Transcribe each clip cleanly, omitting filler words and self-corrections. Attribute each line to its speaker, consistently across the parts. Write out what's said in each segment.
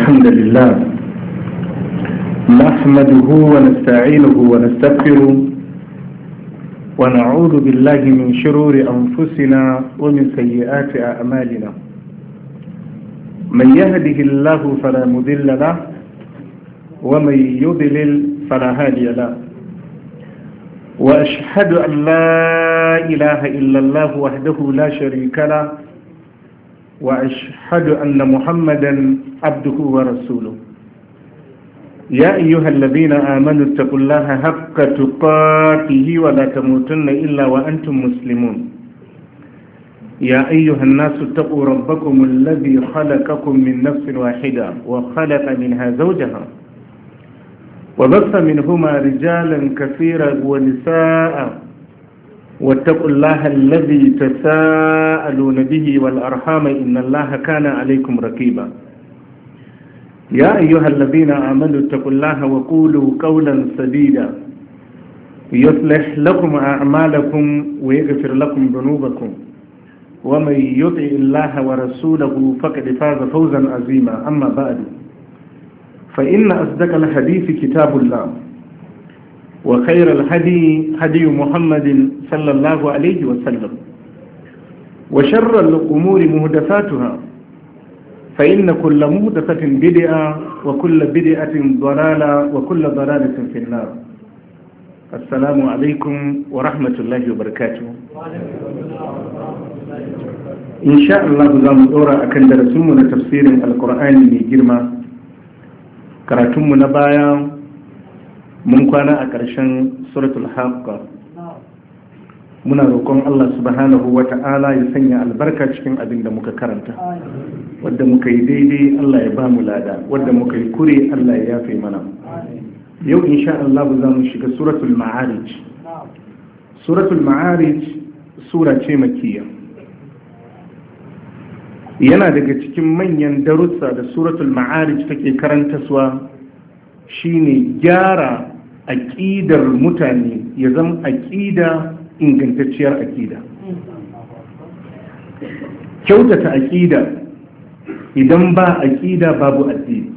Speaker 1: الحمد لله نحمده ونستعينه ونستغفره ونعوذ بالله من شرور أنفسنا ومن سيئات أعمالنا من يهده الله فلا مضل له ومن يضلل فلا هادي له وأشهد أن لا إله إلا الله وحده لا شريك له وأشهد أن محمدا عبده ورسوله يا أيها الذين آمنوا اتقوا الله حق تقاته ولا تموتن إلا وأنتم مسلمون يا أيها الناس اتقوا ربكم الذي خلقكم من نفس واحدة وخلق منها زوجها وبث منهما رجالا كثيرا ونساء واتقوا الله الذي تساءلون به والأرحام إن الله كان عليكم رقيبا يا أيها الذين آمنوا اتقوا الله وقولوا قولا سديدا يصلح لكم أعمالكم ويغفر لكم ذنوبكم ومن يطع الله ورسوله فقد فاز فوزا عظيما أما بعد فإن أصدق الحديث كتاب الله وخير الهدي هدي محمد صلى الله عليه وسلم وشر الأمور محدثاتها فإن كل محدثة بدعة وكل بدعة ضلالة وكل ضلالة في النار السلام عليكم ورحمة الله وبركاته إن شاء الله زمدورا أكن درسمنا تفسير القرآن من جرمى كراتمنا بايا mun kwana a ƙarshen suratul haqqa muna roƙon Allah subhanahu wata'ala ya sanya albarka cikin abin da muka karanta wadda muka yi daidai Allah ya ba mu lada wadda muka yi kure Allah ya yafe mana yau insha Allah za mu shiga suratul ma'arij suratul ma'arij sura ce makiyya yana daga cikin manyan darussa da suratul ma'arij take karantaswa shine gyara aƙidar mutane ya zama aƙida ingantacciyar aƙida kyautata aƙida idan ba aƙida babu addini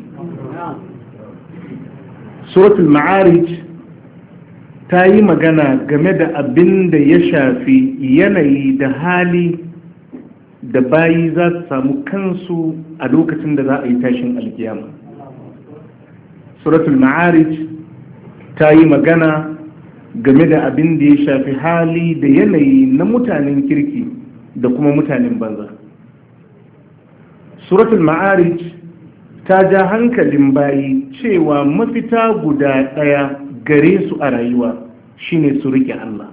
Speaker 1: suratul ma'arij ta yi magana game da abin da ya shafi yanayi da hali da bayi za su samu kansu a lokacin da za a yi tashin alkiyama suratul ma'arij ta yi magana game da abin da ya shafi hali da yanayi na mutanen kirki da kuma mutanen banza suratul ma'arij ta ja hankalin bayi cewa mafita guda ɗaya gare su a rayuwa shine su rike Allah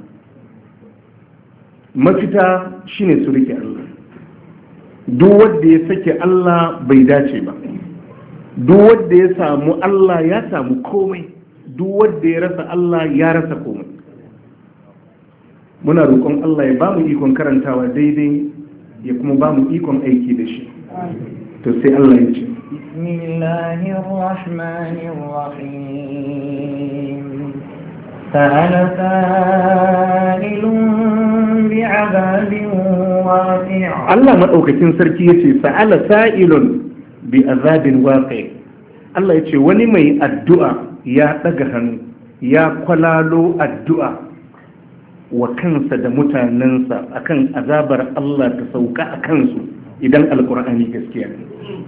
Speaker 1: mafita shine su rike Allah duk wanda ya sake Allah bai dace ba duk wanda ya samu Allah ya samu komai duk wanda ya rasa Allah ya rasa komai muna roƙon Allah ya bamu ikon karantawa daidai ya kuma bamu ikon aiki da shi to sai Allah ya ce
Speaker 2: bismillahir rahmanir rahim sa'ala sa'ilun bi'adabin waqi'
Speaker 1: Allah madaukakin sarki yace sa'ala sa'ilun bi azabin waqi' Allah yace wani mai addu'a ya daga hannu ya kwalalo addu'a wa kansa da mutanensa akan azabar Allah ta sauka a kansu idan alqur'ani gaskiya ne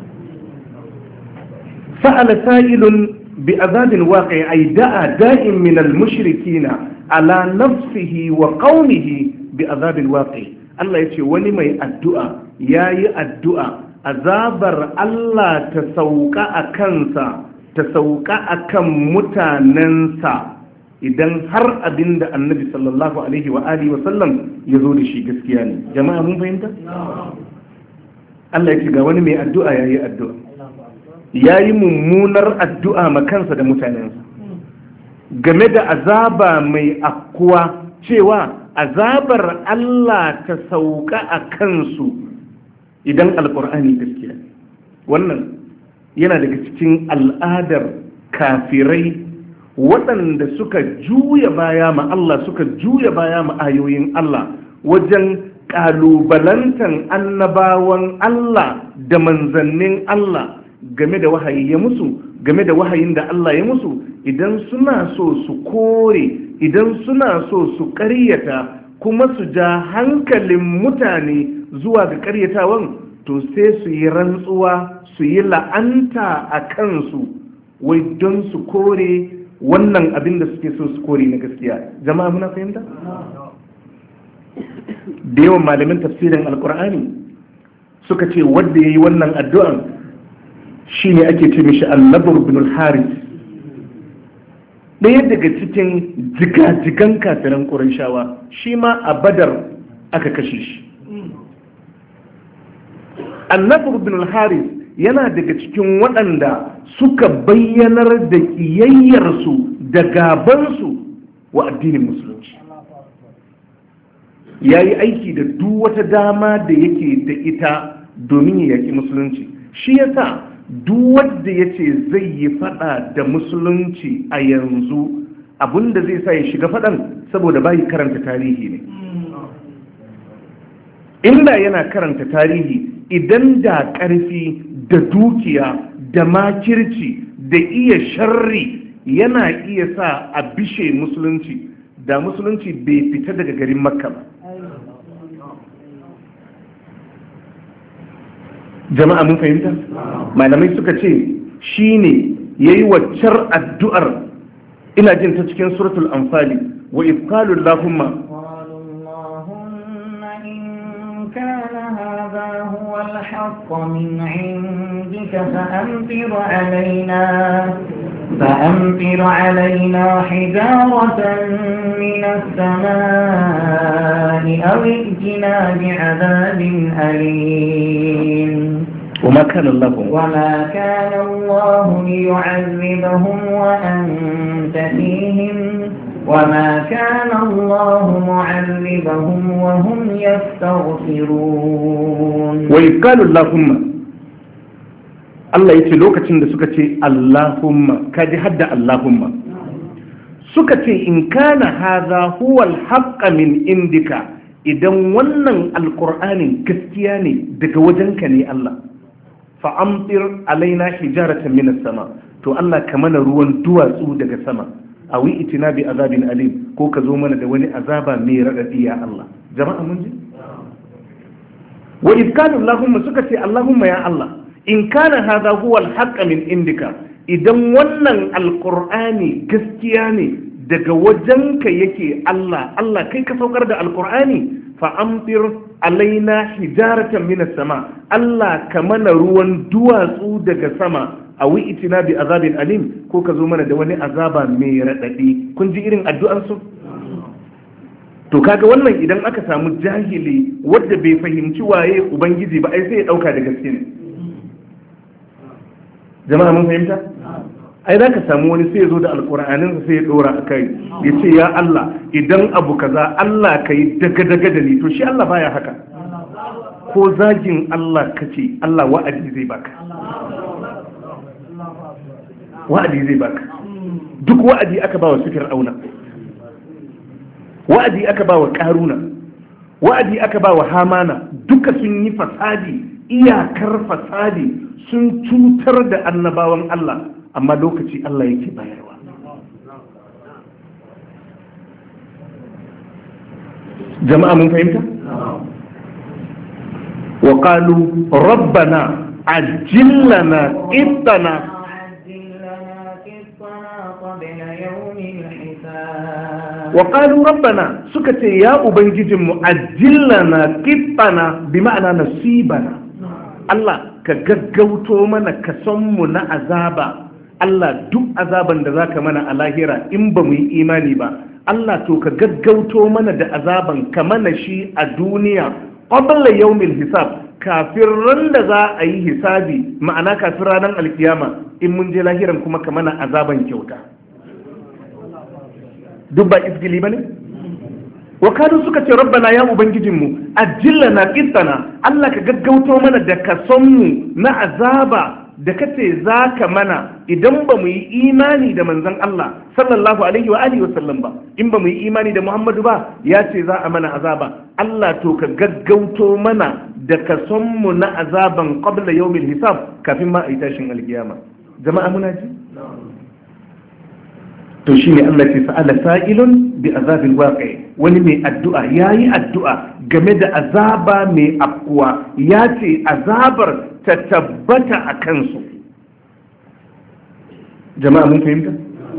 Speaker 1: sa'ala sa'ilun bi azabin waqi' ay da'a da'in min al-mushrikina ala nafsihi wa qaumihi bi azabin waqi' Allah yace wani mai addu'a yayi addu'a azabar Allah ta sauka a kansa ta sauka a kan mutanensa idan har abinda annabi sallallahu alaihi wa alihi wa sallam ya zo da shi gaskiya ne jama'a mun fahimta? Allah ya ce ga wani mai addu'a yayi addu'a yayi mummunar addu'a ma kansa da mutanensa game da azaba mai akkuwa cewa azabar Allah ta sauka a kansu idan alkur'ani gaskiya wannan yana daga cikin al'adar kafirai waɗanda suka juya baya ma Allah suka juya baya ma ayoyin Allah wajen ƙalubalantan annabawan Allah da manzannin Allah game da wahayi ya musu, game da wahayin da Allah ya musu, idan suna so su kore, idan suna so su ƙaryata kuma su ja hankalin mutane zuwa ga ƙaryatawan, to sai su yi rantsuwa, su yi la'anta a kansu, wai don su kore wannan abin da suke so su kore na gaskiya. Jama'a muna fahimta? Da yawan malamin tafsirin alkur'ani suka ce wanda ya yi wannan addu'an shi ne ake ce mishi An-Nadr bin al-Harith, ɗaya daga cikin jigajigan kafiran Qurayshawa, shi ma a Badar aka kashe shi. An-Nadr bin al-Harith yana daga cikin waɗanda suka bayyanar da ƙiyayyarsu da gabansu wa addinin musulunci. Ya yi aiki da duk wata dama da yake da ita domin ya yaƙi musulunci. Shi yasa duk wanda ya ce zai yi faɗa da musulunci a yanzu, abinda zai sa ya shiga faɗan saboda bayi karanta tarihi ne. Inda yana karanta tarihi, idan da ƙarfi da dukiya da makirci da iya sharri yana iya sa a bishe musulunci, da musulunci bai fita daga garin Makka ba. Jama'a mun fahimta? Malamai suka ce shi ne ya yi waccar addu'ar, ina jin ta cikin suratul Anfali, wa ifkalu Allahumma
Speaker 2: الحق من عندك فأمطر علينا حجارة من السماء أو ائتنا بعذاب أليم.
Speaker 1: وما كان
Speaker 2: الله ليعذبهم وأنت فيهم وما كان الله معذبهم وهم يستغفرون.
Speaker 1: وإذ قالوا اللهم، Allah ya ce lokacin da suka ce Allahumma, kaji hadda Allahumma, suka ce in kana haza huwal haqqa min indika, idan wannan alqur'anin gaskiya ne daga wajenka ne Allah, fa amtir alaina hijaratan minas sama, to Allah ka mana ruwan duwatsu daga sama, awi itina bi azabin alim, ko ka zo mana da wani azaba mai radadi ya Allah. Jama'a mun ji? Wa idh qala Allahumma, suka ce Allahumma ya Allah, in kana hadha huwa al-haqq min indika, idan wannan alqur'ani gaskiya ne daga wajenka yake Allah, Allah kai ka saukar da alqur'ani, fa amtir alaina hijaratan minas sama, Allah ka mana ruwan duwatsu daga sama, awi itina bi azabin alim, ko ka zo mana da wani azaba mai radadi. Kun ji irin addu'ar su? To kaga wannan idan aka samu jahili wanda bai fahimci waye ubangiji ba, ai sai ya dauka da gaske ne. Jama'a mun fahimta? Ai za ka samu wani sai ya zo da alƙur'aninsa sai ya ɗora a kai, ya ce ya Allah idan abu kaza Allah ka yi daga-daga da ni, to shi Allah baya haka. Ko zagin Allah ka ce, Allah wa'adi zai baka. Wa'adi zai baka. Duk wa'adi aka ba wa su Fir'auna, wa'adi aka ba wa Ƙaruna, wa'adi aka ba wa Hamana, duka sun yi fasadi, iyakar fasadi, sun cutar da annabawan Allah, amma lokaci Allah yake bayarwa. Jama'a mun fahimta? Wa qalu rabbana ajjil lana qittana wa qalu rabbana, suka ce ya ubangijinmu ajjil lana qittana, bi ma'ana nasibana. Allah ka gaggauto mana kasonmu na azaba. Allah duk azaban da zaka mana a lahira in ba mu yi imani ba, Allah to ka gaggauto mana da azaban ka mana shi a duniya qabla yawmil hisab, kafin ran da za a yi hisabi, ma'ana kafin ranar alkiyama, in mun je lahiran kuma ka mana azaban kyauta. Duk ba isgili bane? Wakadu suka ce rabbana ya ubangijinmu ajillana qittana, Allah ka gaggauto mana da kasonmu na azaba da kace zaka mana idan ba mu yi imani da manzon Allah sallallahu alaihi wa alihi wasallam ba, in ba mu yi imani da Muhammadu ba, ya ce za a mana azaba. Allah to ka gaggauto mana da kasonmu na azaban qabla yawmil hisab kafin ma a yi tashin alkiyama. Jama'a muna ji? To shi ne Allah ce sa'ala sa'ilun bi azabil waqi, wani mai addu'a yayi addu'a game da azaba mai afkuwa, ya ce azabar ta tabbata a kansu. Jama'a mun fahimta?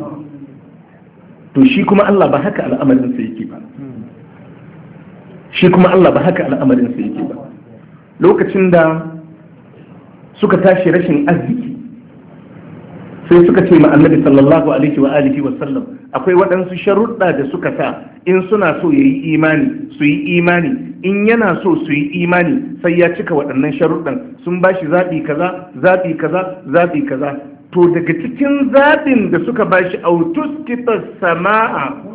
Speaker 1: To shi kuma Allah ba haka al'amarin sa yake ba. Shi kuma Allah ba haka al'amarin sa yake ba. Lokacin da suka tashi rashin arziki sai suka ce ma annabi sallallahu alaihi wa alihi wa sallam akwai waɗansu sharuɗa da suka sa in suna so yayi imani su yi imani, in yana so su yi imani sai ya cika waɗannan sharuɗan. Sun bashi zaɓi kaza zaɓi kaza zaɓi kaza. To daga cikin zaɓin da suka bashi autuskita sama'a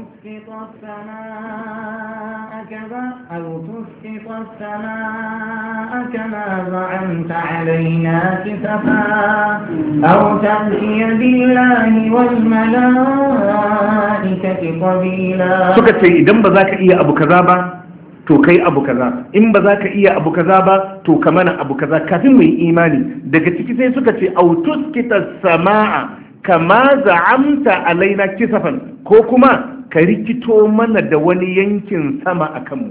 Speaker 2: أو تسقط السماء كما زعمت علينا كسفا أو تأتي بالله والملائكة قبيلا.
Speaker 1: suka ce idan ba za ka iya abu kaza ba to kai abu kaza, in ba za ka iya abu kaza ba to ka mana abu kaza kafin mu yi imani. Daga ciki sai suka ce autuskita sama'a kama za'amta alaina kisafan, ko kuma ka rikito mana da wani yankin sama a kanmu.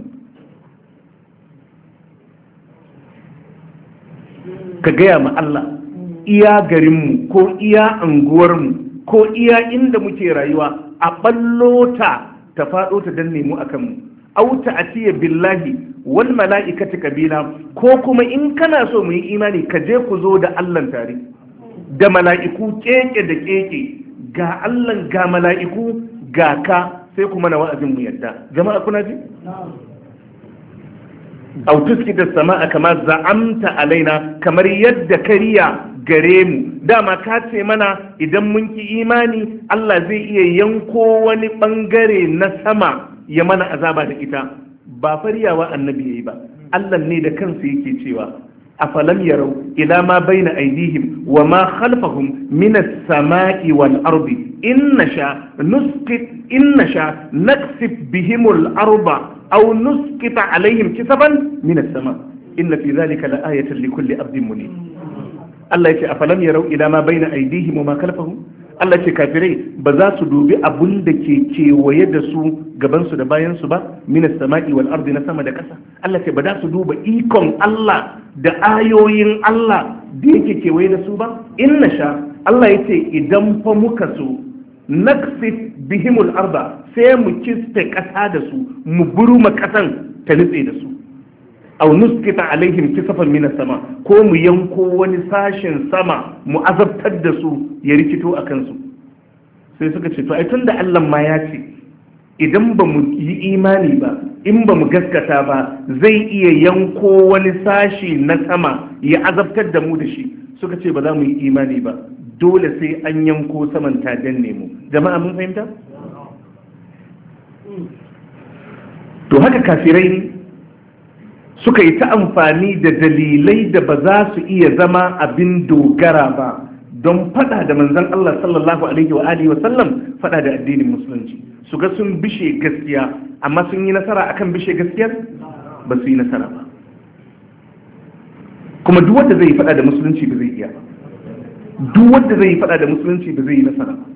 Speaker 1: Ka gaya ma Allah iya garinmu ko iya anguwarmu ko iya inda muke rayuwa a ɓallota ta faɗo ta danne mu a kanmu. Auta a tiye billahi wal mala'ikati kabila, ko kuma in kana so mu yi imani ka je ku zo da Allah tare da mala'iku keke da keke, ga Allah ga mala'iku ga ka, sai kuma na wa'azin mu yadda. Jama'a kuna ji? Autuski da sama'a kamar za'amta alaina, kamar yadda kariya gare mu. Dama ka ce mana idan mun ki imani Allah zai iya yanko wani bangare na sama ya mana azaba da ita. Ba fariyawa annabi yayi ba, Allah ne da kansa yake cewa afalam yarau ila ma baina aydihim wa ma khalfahum min as-sama'i wal ardi in nasha naksif bihim al-arda aw nusqita alaihim kisaban min as-sama' inna fi dhalika la ayatan li kulli abdin munib. Allah yace afalam yarau ila ma baina aydihim wa ma khalfahum, Allah ce kafirai ba za su dubi abun da ke kewaye da su gabansu da bayansu ba, minas sama'i wal ardi, na sama da ƙasa. Allah ce ba za su duba ikon Allah da ayoyin Allah da yake kewaye da su ba. In na sha, Allah ya ce idan fa muka so naksif bihimul arda, sai mu kiste ƙasa da su, mu burma ƙasan ta nutse da su. Aw nuskita alaihim kisafan minas sama, ko mu yanko wani sashen sama mu azabtar da su ya rikito a kansu. Sai suka ce to ai tunda Allah ma ya ce idan ba mu yi imani ba, in ba mu gaskata ba, zai iya yanko wani sashi na sama ya azabtar da mu da shi. Suka ce ba za mu yi imani ba, dole sai an yanko saman ta danne mu. Jama'a mun fahimta? To haka kafirai suka yi ta amfani da dalilai da ba za su iya zama abin dogara ba don fada da manzon Allah sallallahu alaihi wa alihi wa sallam, fada da addinin musulunci. Su ga sun bishe gaskiya, amma sun yi nasara akan bishe gaskiyar? Ba su yi nasara ba. Kuma duk wanda zai yi fada da musulunci ba zai iya ba. Duk wanda zai yi fada da musulunci ba zai yi nasara ba.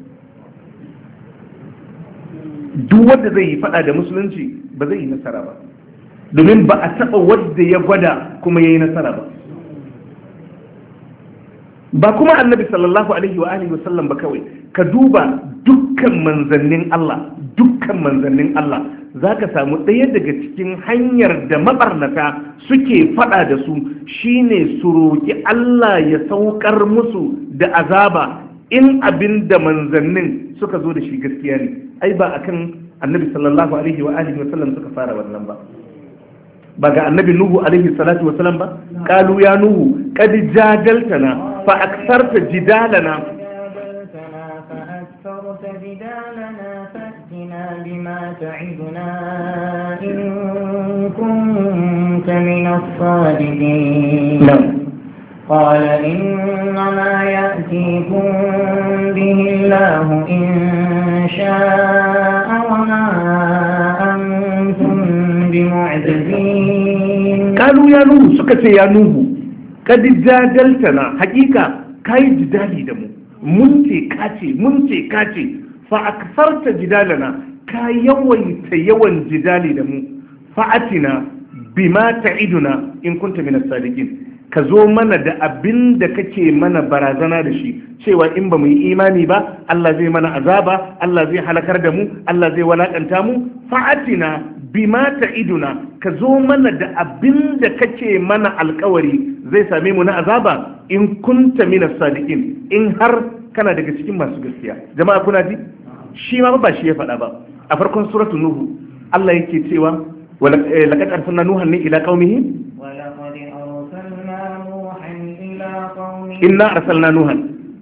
Speaker 1: Duk wanda zai yi fada da musulunci ba zai yi nasara ba. Domin ba a taɓa wadda ya gwada kuma ya yi nasara ba. Ba kuma annabi sallallahu alaihi wa alihi wasallam ba kawai, ka duba dukkan manzannin Allah za ka samu ɗaya daga cikin hanyar da mabarnata suke faɗa da su shine su roƙi Allah ya saukar musu da azaba in abin da manzannin suka zo da shi gaskiya ne. Ai ba akan annabi sallallahu alaihi wa alihi wasallam suka fara wannan ba. Ba ga annabi Nuhu alaihi salatu wa salam ba, qalu ya Nuhu qad jadaltana fa aktharta jidalana fatina bima ta'iduna in kunta min as-sadiqin. قال إنما يأتيكم به الله إن شاء وما أنتم بمعجزين qalu ya nuhu, suka ce ya nuhu, kad jadaltana, hakika kai jidali da mu, mun ce kace fa aksarta jidalana, ka yawaita yawan jidali da mu, fa'atina bima ta'iduna in kunta minas sadiqin, ka zo mana da abin da kake mana barazana da shi, cewa in ba mu yi imani ba Allah zai mana azaba, Allah zai halakar da mu, Allah zai walakanta mu. Fa'atina bima ta'iduna, ka zo mana da abin da kake mana alkawari zai same mu na azaba, in kunta minas sadiqin, in har kana daga cikin masu gaskiya. Jama'a kuna ji? Shi ma ba shi ya faɗa ba. A farkon suratul nuhu Allah yake cewa laqad arsalna nuhan ila qaumihi إنا أرسلنا نوحا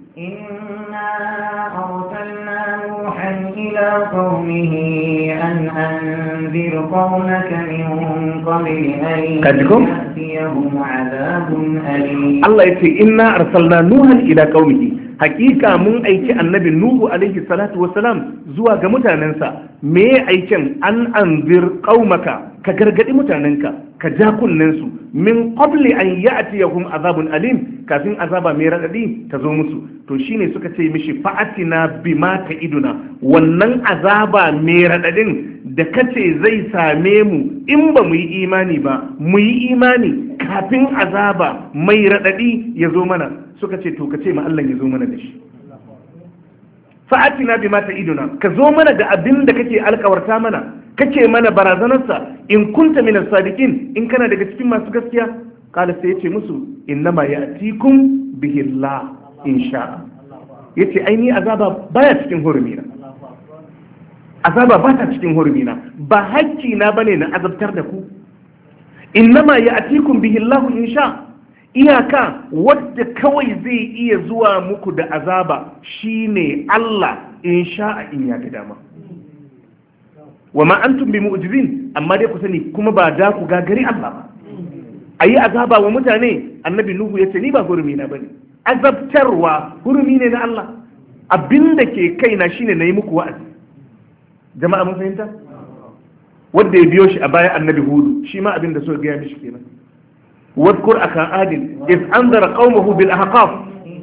Speaker 2: إلى قومه أن أنذر قومك من قبل أن يأتيهم عذاب أليم. الله يقول إنا أرسلنا نوحا إلى قومه، حقيقة من أيك النبي نوح عليه الصلاة والسلام زوا متاننسا me aikin an anzir qaumaka, ka gargadi mutanenka, ka ja kunnensu min qabli an ya'tiyahum azabun alim, kafin azaba mai radadi ta zo musu. To shine suka ce mishi fa'atina bima ta'iduna, wannan azaba mai radadin da kace zai same mu in ba mu yi imani ba, mu yi imani kafin azaba mai radadi ya zo mana. Suka ce to ka ce ma Allah ya zo mana da shi. fa'atina bima ta'iduna, ka zo mana da abin da kake alkawarta mana, kake mana barazanarsa, in kunta minas sadiqin, in kana daga cikin masu gaskiya. Kala sai yace musu innama ya'tikum bihi Allah insha. Yace ai ni azaba baya cikin hurumina, azaba ba ta cikin hurumina, ba hakki na bane na azabtar da ku. Innama ya'tikum bihi Allah insha, iyaka wadda kawai zai iya zuwa muku da azaba shine Allah in sha'a, in ya ga dama. wa ma antum bi mu'jizin, amma dai ku sani kuma ba da ku gagari Allah ba. Ayi azaba wa mutane, annabi Nuhu yace ni ba hurumi na bane, azabtarwa hurumi ne na Allah. Abinda ke kaina shine nayi muku wa'azi. Jama'a mun fahimta? Wanda ya biyo shi a baya annabi Hudu, shi ma abinda so ga ya mishi kenan. واذكر أخا عاد إذ أنذر قومه بالأحقاف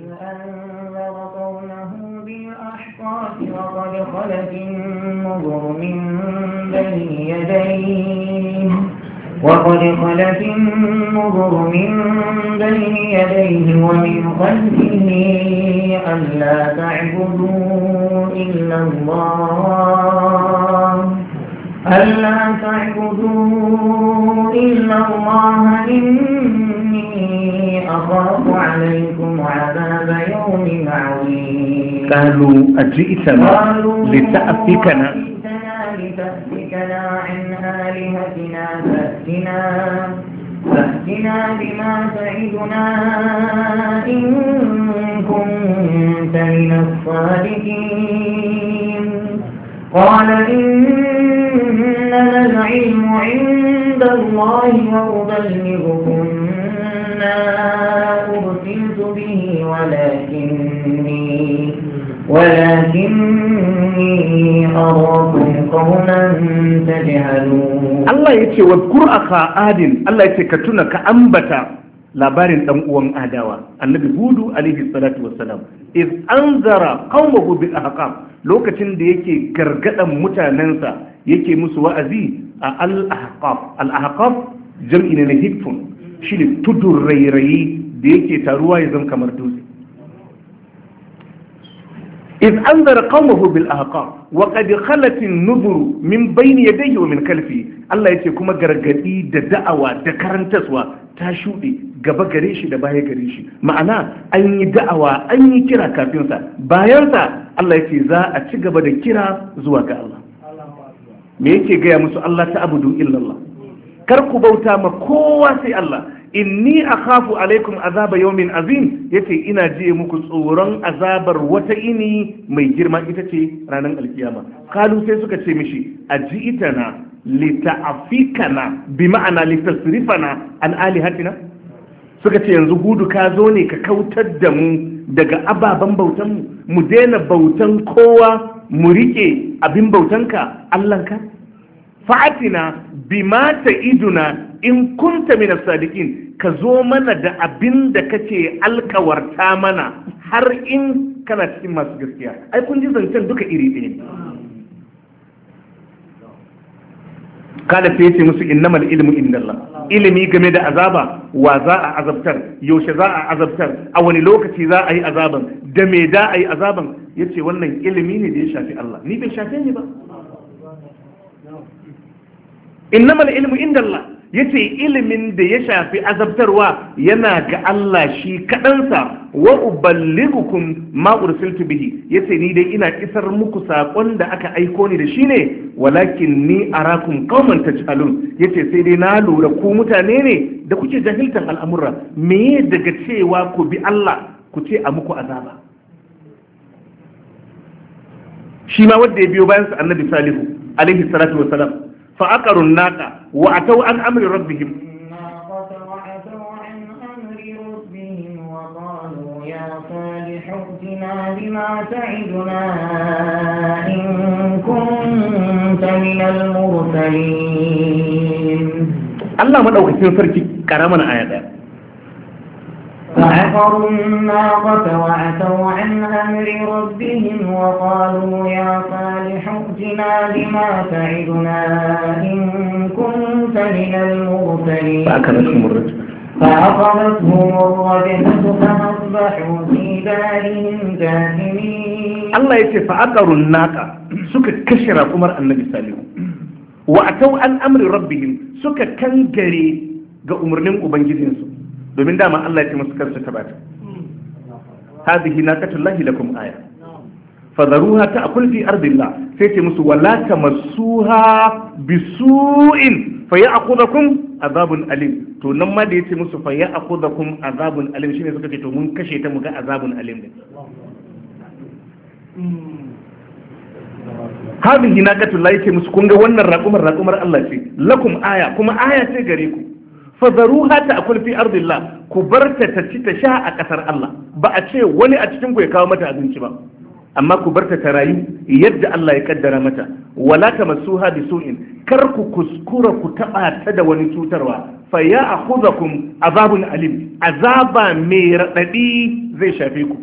Speaker 2: وقد خلت النذر من بين يديه ومن خلفه ألا تعبدوا إلا الله إني أخاف عليكم عذاب يوم عظيم.
Speaker 1: قالوا أجئتنا لتأفكنا
Speaker 2: عن آلهتنا فأتنا بما تعدنا إن كنت من الصادقين. قال إنما العلم عند الله وأبلغكم ما أرسلت به ولكني أراكم قوما تجهلون. الله
Speaker 1: يتي واذكر أخا عاد، الله يتي كتنا كأنبتا labarin dan uwan adawa annabi hudu alaihi salatu wassalam iz anzara qaumahu bil ahqaf, lokacin da yake gargadan mutanensa yake musu wa'azi a al ahqaf jam'i ne na hikfun, shine tudur rairayi da yake taruwa ya zama kamar dutse. iz anzara qaumahu bil ahqaf wa qad khalat an-nuzur min bayni yadayhi wa min khalfi, Allah yace kuma gargadi da da'awa da karantaswa ta shuɗe gaba gare shi da baya gare shi, ma'ana an yi da'awa an yi kira kafinsa, bayansa Allah yake za a ci gaba da kira zuwa ga Allah. Me yake gaya musu? Allah ta abudu illallah, kar ku bauta ma kowa sai Allah. Inni akhafu alaikum azaba yawmin azim, yace ina jiye muku tsoron azabar wata ini mai girma, ita ce ranar alkiyama. Kalu sai suka ce mishi aji'itana lita'afikana bi ma'ana litasrifana an alihatina, suka ce yanzu Hudu ka zo ne ka kautar da mu daga ababen bautan mu daina bautan kowa mu rike abin bautanka Allahnka.
Speaker 2: fa'atina bima ta'iduna in kunta min as-sadiqin, ka zo mana da abin da kake alkawarta mana har in kana cikin masu gaskiya. Ai kun ji zancen duka iri ɗaya ne. Kada sai ce musu innamal ilmu indallah, ilimi game da azaba, wa za a azabtar, yaushe za a azabtar, a wani lokaci za a yi azaban, da me da a yi azaban, yace wannan ilimi ne da ya shafi Allah, ni bai shafe ni ba. Innamal ilmu indallah, yace ilimin da ya shafi azabtarwa yana ga Allah shi kaɗansa. Wa uballighukum ma ursiltu bihi, yace ni dai ina isar muku sakon da aka aiko ni da shi ne, walakin ni arakum qauman tajhalun, yace sai dai na lura ku mutane ne da kuke jahiltan al'amura, me daga cewa ku bi Allah ku ce a muku azaba. Shi ma wanda ya biyo bayan sa annabi Salihu alaihi salatu wassalam, fa aqarun naqa wa atau an amri rabbihim,
Speaker 3: بما تعدنا إن كنت من المرسلين. الله
Speaker 2: ما دوك cikin sarki karaman aya daya.
Speaker 3: فعقروا الناقة وعتوا عن أمر ربهم وقالوا يا صالح ائتنا بما تعدنا إن كنت من المرسلين. فأخذتهم الرجفة فأصبحوا في دارهم جاثمين.
Speaker 2: الله يقول فأقروا الناقة سكا كشرا عمر النبي صالح وأتوا عن أمر ربهم سكا كنجري ga umarnin ubangijinsu, domin dama Allah ya ce musu kar su tabata. Hadhihi naqatullahi lakum aya fadharuha ta'kul fi ardillah, sai ce musu wala tamassuha bisu'in faya'khudhukum azabun alim. To nan ma da yace musu faya'khudhukum azabun alim shine suka ce to mun kashe ta mu ga azabun alim din. Hadhihi naqatullahi, ce musu kun ga wannan raƙumar Allah ce, lakum aya, kuma aya ce gare ku. fadaruha ta'kul fi ardillah, ku barta ta ci ta sha a kasar Allah. Ba a ce wani a cikin ku ya kawo mata abinci ba, amma ku barta ta rayu yadda Allah ya kaddara mata. Wala tamassuha bisu'in, kar ku kuskura ku taba ta da wani cutarwa, fa ya'khudhukum azabun alim, azaba mai radadi zai shafe ku.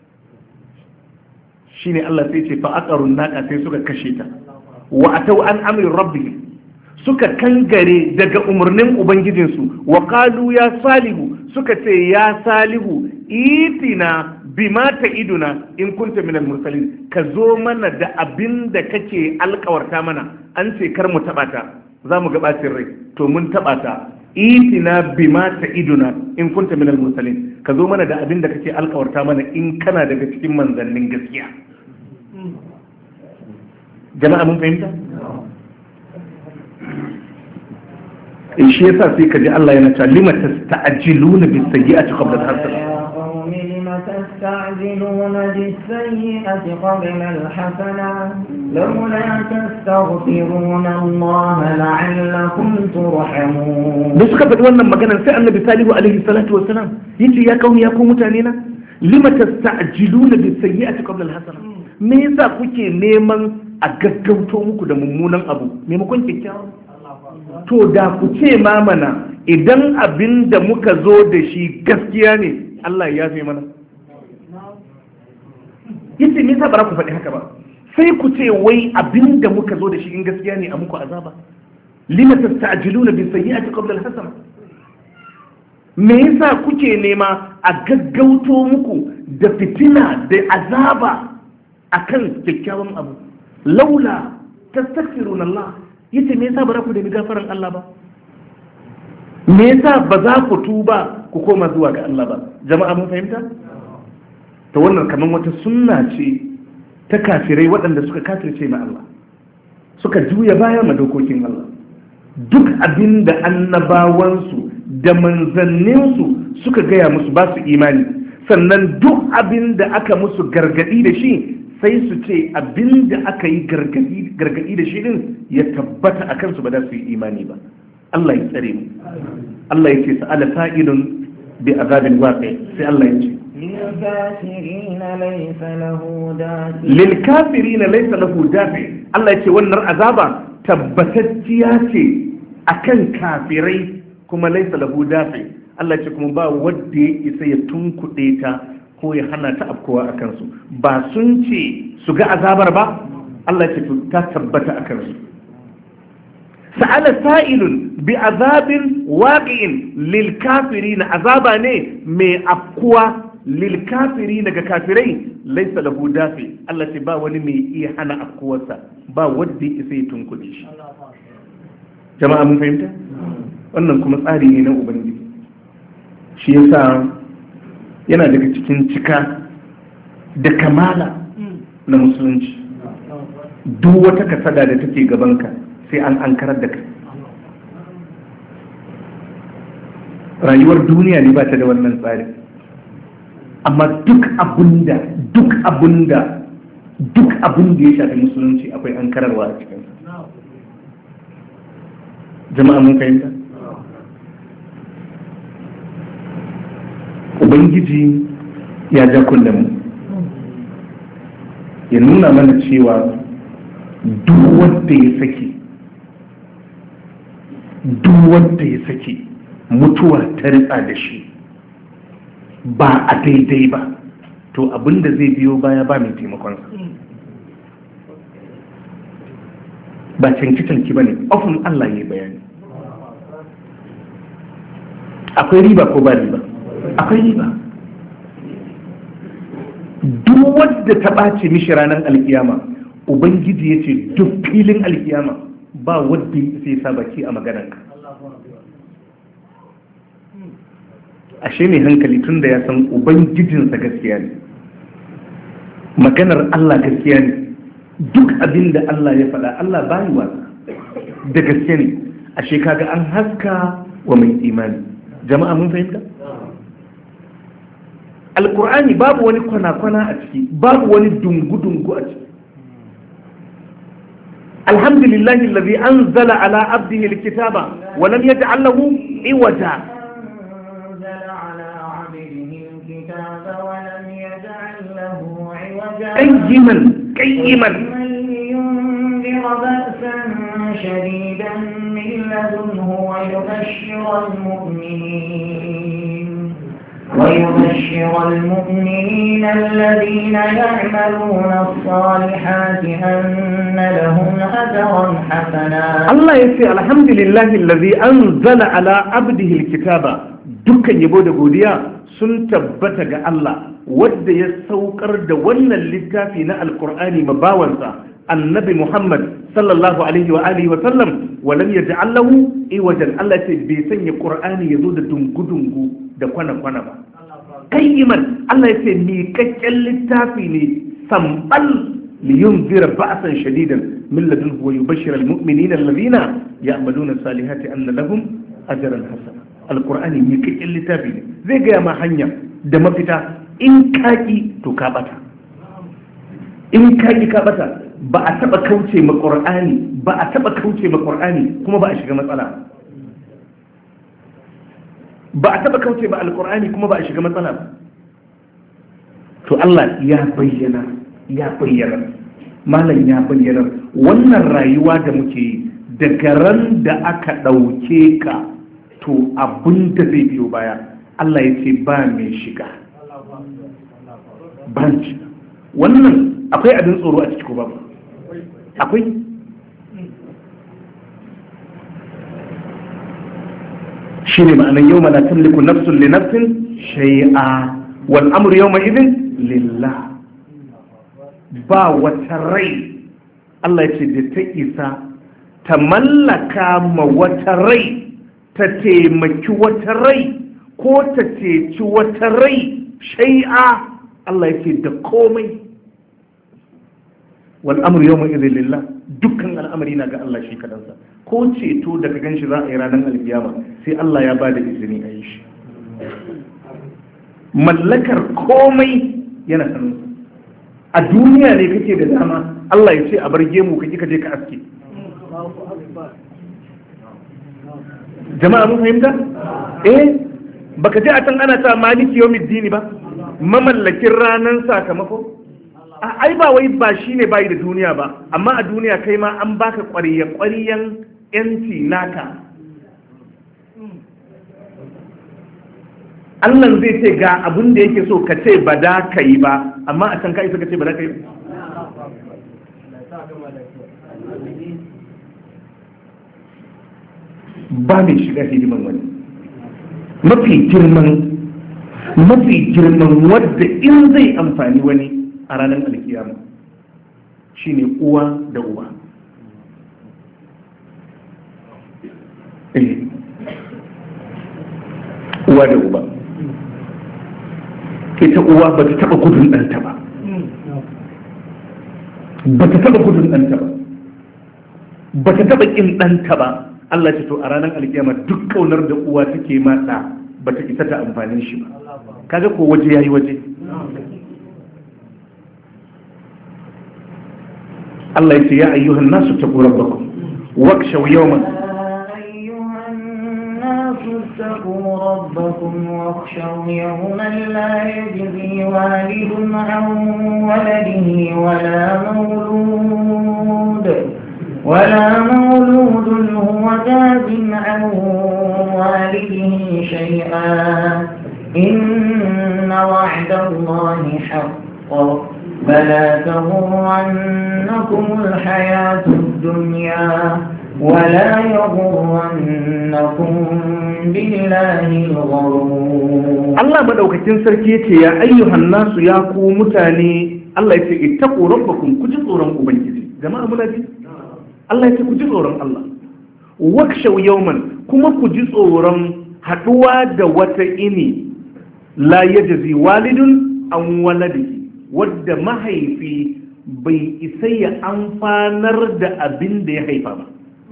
Speaker 2: Shine Allah sai ce fa aqarun naqa, sai suka kashe ta. Wa atau an amri rabbihim, suka kangare daga umarnin ubangijinsu. Wa qalu ya salihu, suka ce ya salihu itina bima ta'iduna in kunta minal mursalin, ka zo mana da abin da kake alkawarta mana. An ce kar mu taba ta, za mu ga bacin rai, to mun taba ta. Itina bima ta'iduna in kunta minal mursalin, ka zo mana da abin da kake alkawarta mana in kana daga cikin manzannin gaskiya. Jama'a mun fahimta? shi yasa sai kaji Allah yana cewa lima tasta'jiluna bis sayyi'ati qabla al-hasanah,
Speaker 3: ya qaumi lima tasta'jiluna bis sayyi'ati qabla al-hasanah lawla tastaghfiruna Allah la'allakum turhamun.
Speaker 2: da suka faɗi wannan maganar sai annabi Salihu alaihi salatu wassalam yace ya qaumi, ya ku mutane na, lima tasta'jiluna bis sayyi'ati qabla al-hasanah, me yasa kuke neman a gaggauto muku da mummunan abu maimakon kyakkyawa? To da ku ce mana idan abin da muka zo da shi gaskiya ne, Allah ya yafe mana. Yace me yasa ba ku faɗi haka ba? Sai ku ce wai abin da muka zo da shi in gaskiya ne a muku azaba. Lima tasta'jiluna bi sayyi'ati qabla al-hasana. Me yasa kuke nema a gaggauto muku da fitina da azaba akan kyakkyawan abu? Laula tastaghfiruna Allah, yace me yasa ba za ku nemi gafaran Allah ba? Me yasa ba za ku tuba ku koma zuwa ga Allah ba? Jama'a mun fahimta? To wannan kaman wata sunna ce ta kafirai waɗanda suka kafirce ma Allah, suka juya baya ma dokokin Allah. Duk abin da annabawansu da manzanninsu suka gaya musu ba su imani, sannan duk abin da aka musu gargadi da shi sai su ce abin da aka yi gargadi da shi din ya tabbata a kansu ba za su yi imani ba. Allah ya tsare mu. Allah ya ce sa'ala fa'ilun bi azabin waqi, sai Allah ya ce lil kafirina laysa lahu dafi. Allah ya ce wannan azaba
Speaker 1: tabbatacciya ce akan kafirai kuma laisa lahu dafi. Allah ce kuma ba wanda ya isa ya tunkuɗe ta ko ya hana ta afkowa a kansu. Ba sun ce su ga azabar ba, Allah ce ta tabbata a kansu. Sa'ala sa'ilun bi azabin waqi'in lil kafirin, azaba ne mai afkuwa lil kafirin ga kafirai laisa lahu dafi. Allah ce ba wani mai iya hana afkuwarsa, ba wanda ya isa ya tunkuɗe shi. Jama'a mun fahimta? Wannan kuma tsari ne na Ubangiji. Shi yasa yana daga cikin cika da kamala na musulunci. Duk wata kasada da take gabanka sai an ankarar da kai. Rayuwar duniya ne ba ta da wannan tsari. Amma duk abunda ya shafi musulunci akwai ankararwa a cikinsa. Jama'a mun fahimta? Ubangiji ya ja kullum mu ya nuna mana cewa duk wanda ya sake mutuwa ta ritsa da shi ba a daidai ba, to abinda zai biyo baya ba mai taimakonsa. Ba canki-canki ba ne, ofin Allah ya bayani. Akwai riba ko ba riba? Akwai riba. Duk wadda ta ɓace mishi ranar alkiyama, Ubangiji ya ce duk filin alkiyama ba wadda sai sa baki a maganarka. Ashe mai hankali tun da ya san Ubangijinsa gaskiya ne, maganar Allah gaskiya ne, duk abin da Allah ya faɗa Allah bayi wasa da gaske ne. Ashe kaga an haska wa mai imani. Jama'a mun fahimta? Alƙur'ani babu wani kwana-kwana a ciki, babu wani dungu-dungu a ciki. Alhamdulillahi allazi anzala ala abdihi alkitaba wa lam yaj'al lahu iwaja. qayyiman
Speaker 3: لينذر بأسا شديدا من لدنه ويبشر المؤمنين الذين يعملون الصالحات أن لهم أجرا حسنا.
Speaker 1: الله يسي الحمد لله الذي أنزل على عبده الكتاب. dukkan yabo da godiya sun tabbata ga Allah wanda ya saukar da wannan littafi na alkur'ani mabawansa annabi Muhammad sallallahu alaihi wa alihi wa sallam wa lam yaj'al lahu iwajan. Allah ce bai sanya qur'ani yazo da dungu-dungu da kwana-kwana ba. Qayyiman, Allah ya ce miƙaƙƙen littafi ne sambal liyunzira ba'san shadidan min ladunhu wa yubashshira almu'minina alladhina ya'maluna salihati anna lahum ajran hasana. Alqur'ani miƙaƙƙen littafi ne, zai gaya ma hanya da mafita. In kaki to ka bata, in kaki ka bata. Ba a taba kauce ma qur'ani, ba a taba kauce ma qur'ani kuma ba a shiga matsala. Ba a taba kauce ba alqur'ani kuma ba a shiga matsala. To Allah ya bayyana malam ya bayyana wannan rayuwa da muke yi daga ran da aka dauke ka to abin da zai biyo baya Allah ya ce ba mai shiga. Banci wannan akwai abin tsoro a ciki ko babu? Akwai. Shi ne ma'anar yau mana tamliku nafsun li nafsin shay'a wal amru yawma idhin lillah. Ba wata rai Allah ya ce da ta isa ta mallaka ma wata rai, ta taimaki wata rai ko ta ceci wata rai shay'a. Allah ya ce da komai. wal amru yawma idhin lillah, dukkan al'amari na ga Allah shi kadansa. Ko ceto da ka ganshi za a yi ranar alkiyama sai Allah ya bada izini a yi shi. Mallakar komai yana sanin a duniya ne kake da dama Allah ya ce a bar gemu kake kaje ka aske. Jama'a mun fahimta? Baka je a can ana ta maliki yawmiddin ba, mamallakin ranar sakamako. ai ba wai ba shine bai da duniya ba, amma a duniya kai ma an baka ƙwariyan yanci naka. Allah zai ce ga abin da yake so ka ce ba da ka yi ba, amma a can ka isa ka ce ba da ka yi. Ba mai shiga hidiman wani. Mafi girman wadda in zai amfani wani a ranar alkiyama shine uwa da uba. Uwa da uba. Ita uwa ba ta taba gudun ɗanta ba. Ba ta taba gudun ɗanta ba. Ba ta taba ƙin ɗanta ba. Allah ce to a ranar alkiyama duk ƙaunar da uwa take mata ba ta isa ta amfanin shi ba. Kaga ko waje yayi waje. Allah ya ce ya ayyuhan nasu taqu rabbakum wakshaw yawman
Speaker 3: اتقوا ربكم واخشوا يوما لا يجزي والد عن ولده ولا مولود هو جاز عن والده شيئا إن وعد الله حق فلا تغرنكم الحياة الدنيا ولا يغرنكم بالله الغرور. الله مدوكتين سركيتي يا أيها الناس يا قوم متاني الله يقول اتقوا ربكم كجد أوران أبنجي جماعة ملادي الله يقول كجد أوران الله واكشوا يوما كما كجد أوران حدوا دوات إني لا يجزي والد عن ولده ود ما هيفي bai isa ya amfanar da abin da ya haifa ba.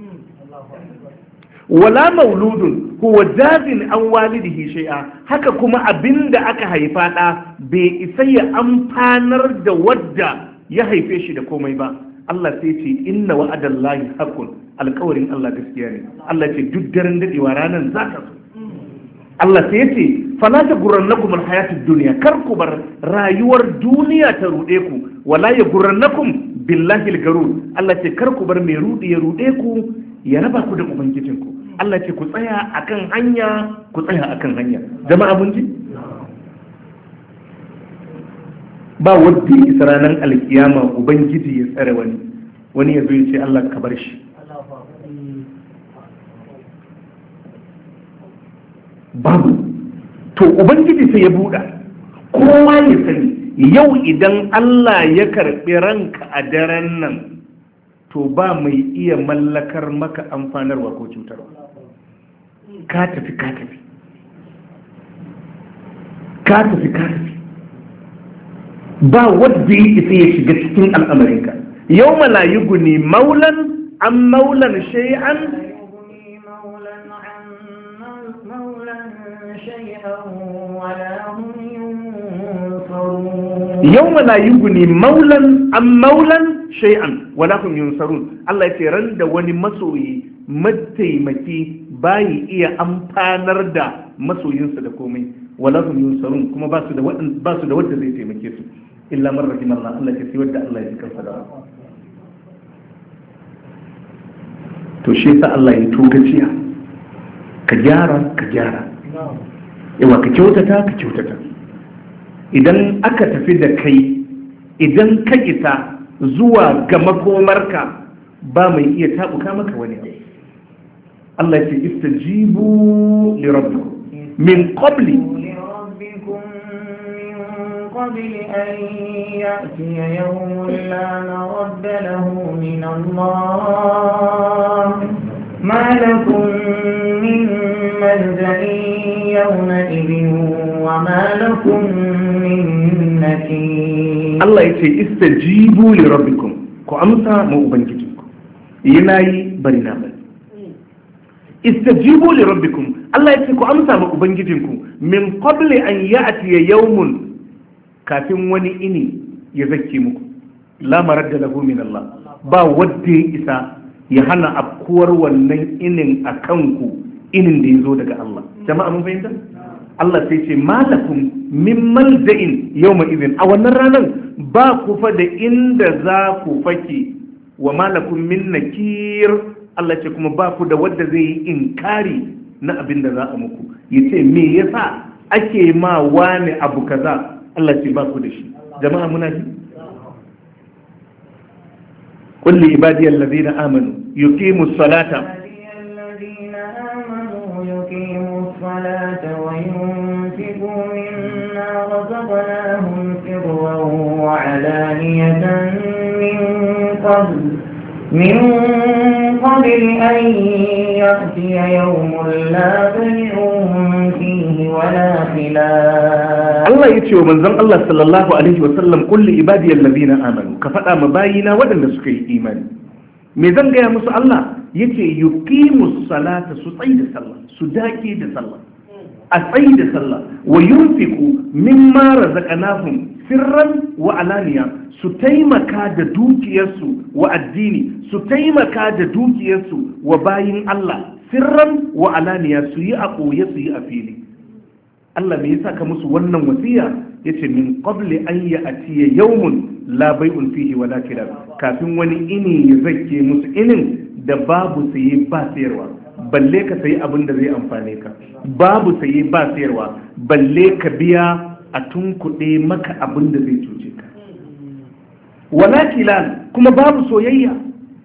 Speaker 3: Wala mauludun huwa jazin an walidihi shay'a, haka kuma abin da aka haifa da bai isa ya amfanar da wadda ya haife shi da komai ba. Allah sai ce inna wa'adallahi haqqun, alƙawarin Allah gaskiya ne. Allah ce duk daren dadewa ranan za ta zo. Allah sai ce fala ta gurrannakum alhayatud dunya, kar ku bar rayuwar duniya ta rude ku, wala ya gurrannakum billahi algarur. Allah ce kar ku bar mai rudi ya rude ku ya raba ku da ubangijinku. Allah ce ku tsaya akan hanya, ku tsaya akan hanya. Jama'a mun ji? Ba wadda ya isa ranar alkiyama ubangiji ya tsare wani ya zo ya ce Allah ka bar shi. Babu. To ubangiji sai ya buɗa, kowa ya sani yau idan Allah ya karɓi ranka a daren nan, to ba mai iya mallakar maka amfanarwa ko cutarwa. Ka tafi ba wadda ya isa ya shiga cikin al'amarinka. Yau malayi guni maulan an maulan shay'an يوم لا يغني مولا عن مولا شيئا ولا هم ينصرون. Allah ya ce ran da wani masoyi mataimaki bayi iya amfanar da masoyinsa da komai, wala hum yunsarun, kuma ba su da wanda zai taimake su illa man rahimallah. Allah ya ce wanda Allah ya ji kansa da to shi yasa Allah ya togaciya ka gyara yawa ka kyautata. Idan aka tafi da kai, idan ka isa zuwa ga makomarka, ba mai iya tabuka maka wani abu. Allah ya ce istajibu li rabbikum min qabli قبل أن يأتي يوم لا مرد له من الله ما لكم من ملجأ يومئذ وما لكم من نكير. الله يقول استجيبوا لربكم كأمسى مؤبنكتكم يناي برنا بل استجيبوا لربكم. الله يقول كأمسى مؤبنكتكم من قبل أن يأتي يوم kafin wani ini ya zake muku la maradda lahu min Allah, ba wadda ya isa ya hana afkuwar wannan inin a kanku, inin da ya zo daga Allah. Jama'a mun fahimta? Allah sai ce malakum min malja'in yawma idhin a wannan ranar ba ku fa da inda za ku fake wa malakum min nakir Allah ce kuma ba ku da wanda zai yi inkari na abin da za a muku yace me yasa ake ma wani abu kaza Allah ce ba ku da shi jama'a muna ji qul li ibadiyal ladina amanu yuqimus salata
Speaker 4: وينفقوا مما رزقناهم سرا وعلانية من قبل أن يأتي يوم لا بيع فيه ولا خلال
Speaker 3: الله يتي ومنزل الله صلى الله عليه وسلم قل لعبادي الذين آمنوا كفتا مباينا ودن سكي إيمان ميزان يا موسى الله يتي يقيم الصلاة سطيد صلاة سداكي دي صلاة أسعيد صلاة وينفقوا مما رزقناهم سرا وعلانية ستيمكا دا دوكيسو والديني ستيمكا دا دوكيسو وباين الله سرا وعلانية سيئقو يسيئ فيني Allah me yasa ka musu wannan wasiya yace min qabli an ya'tiya yawmun la bay'un fihi wala khilal kafin wani ini ya zake musu inin da babu saye ba sayarwa balle ka sayi abin da zai amfane ka babu saye ba sayarwa balle ka biya a tunkuɗe maka abin da zai cuce ka wala khilal kuma babu soyayya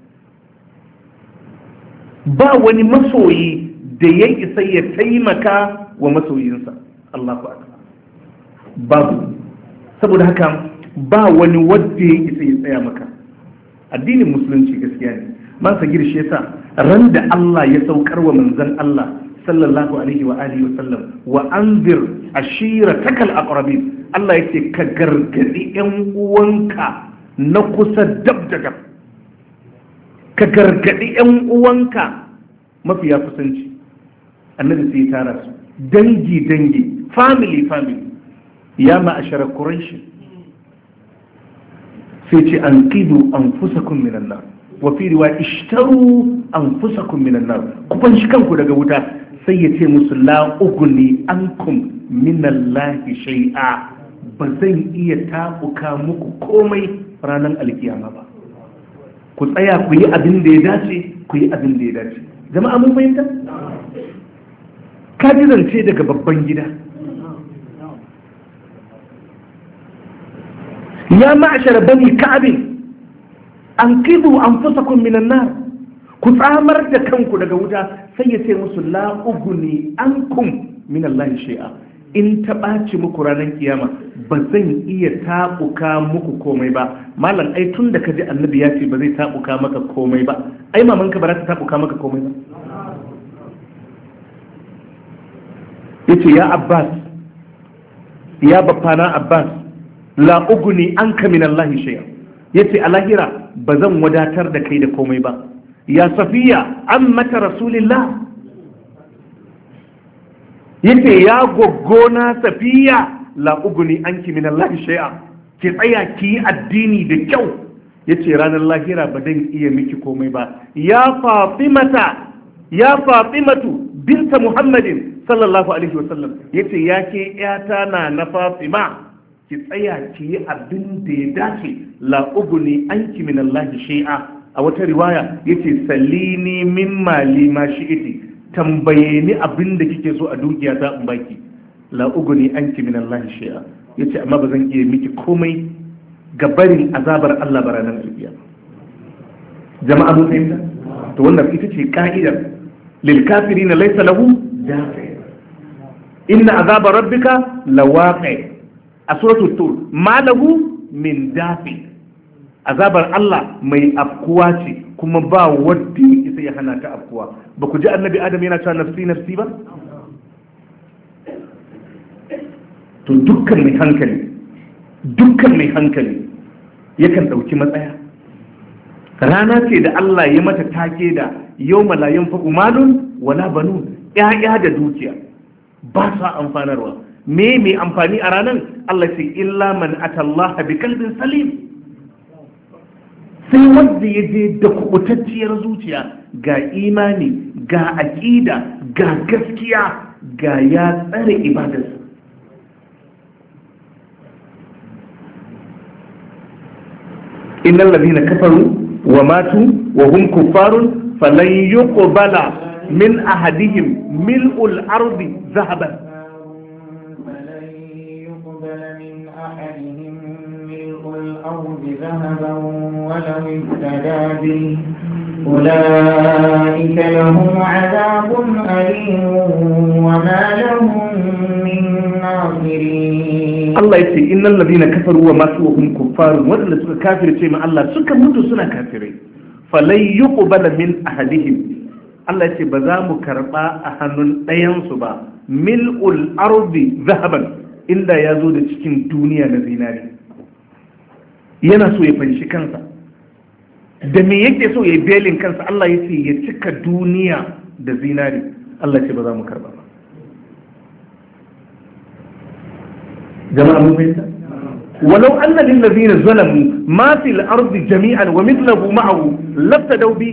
Speaker 3: ba wani masoyi da ya isa ya taimaka wa masoyinsa Allahu akbar babu saboda haka ba wani wanda ya isa ya tsaya maka addinin musulunci gaskiya ne man sagir shi yasa ran da Allah ya saukar wa manzon Allah sallallahu alaihi wa alihi wa sallam wa anzir ashiratakal aqrabin Allah yake ka gargadi yan uwanka na kusa dab da dab ka gargadi yan uwanka mafiya kusanci annabi sai tara su dangi family ya ma'ashara quraish sai ce an qidu anfusakum minan nar wa fi riwaya ishtaru anfusakum minan nar ku fanshi kanku daga wuta sai ya ce musu la ugni ankum minallahi shay'a ba zan iya tabuka muku komai ranar alkiyama ba ku tsaya ku yi abin da ya dace ku yi abin da ya dace jama'a mun fahimta ka ji zance daga babban gida ya ma'ashara bani ka'abin an kidu an fusakun minan nar ku tsamar da kanku daga wuta sai ya ce musu la uguni ankum min Allah shay'a in ta ɓaci muku ranar kiyama ba zan iya taɓuka muku komai ba malam ai tun da ka ji annabi ya ce ba zai taɓuka maka komai ba ai mamanka ba za ta taɓuka maka komai ba yace ya Abbas ya baffana Abbas la uguni anka min Allah shay'a yace a lahira bazan wadatar da kai da komai ba ya Safiya ammata rasulillah yace ya goggona Safiya la uguni anki min Allah shay'a ki tsaya ki addini da kyau yace ranar lahira ba dan iya miki komai ba ya Fatimatu binta Muhammadin sallallahu alaihi wasallam yace yake yata na Fatima ki tsaya ki yi abin da ya dace la uguni anki min Allah shay'a a wata riwaya yace sallini min mali ma shi'iti tambaye ni abin da kike so a dukiya ta in baki la uguni anki min Allah shay'a yace amma bazan iya miki komai ga barin azabar Allah baranan albiya jama'a mun fahimta to wannan ita ce ka'idar lil kafirin laysa lahu dafi inna azaba rabbika lawaqi a suratul tur ma lahu min dafi azabar Allah mai afkuwa ce kuma ba wanda isa ya hana ta afkuwa ba ku ji annabi adam yana cewa nafsi ba to dukkan mai hankali yakan dauki matsaya rana ce da Allah ya mata take da yawma la yanfa'u malun wala banun ƴaƴa da dukiya ba sa amfanarwa me mai amfani a ranar Allah sai illa man atallaha bi kalbin salim sai wanda ya je da kubutacciyar zuciya ga imani ga aqida ga gaskiya ga ya tsare ibadarsa
Speaker 1: innal ladina kafaru wa matu wa hum kuffarun falan yuqbala min ahadihim mil'ul ardi zahaban
Speaker 4: الأرض ذهبا ولو افتدى به أولئك لهم عذاب أليم وما لهم من ناصرين.
Speaker 1: الله يقول إن الذين كفروا وماتوا وهم كفار وأن سك كافر شيء الله سك متوا سنة كافرين فلن يقبل من أحدهم. الله يقول بزام كربا أهنن أينصبا ملء الأرض ذهبا إلا يزود cikin duniya na zinari. Yana so ya fanshi kansa da me yake so ya yi belin kansa. Allah ya ce ya cika duniya da zinari. Allah ce ba za mu karba ba. jama'a mun fahimta walau anna lil ladina zalamu ma fil ardi jami'an wa mithluhu ma'ahu laftadaw bi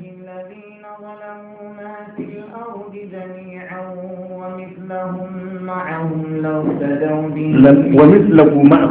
Speaker 1: ومثله معه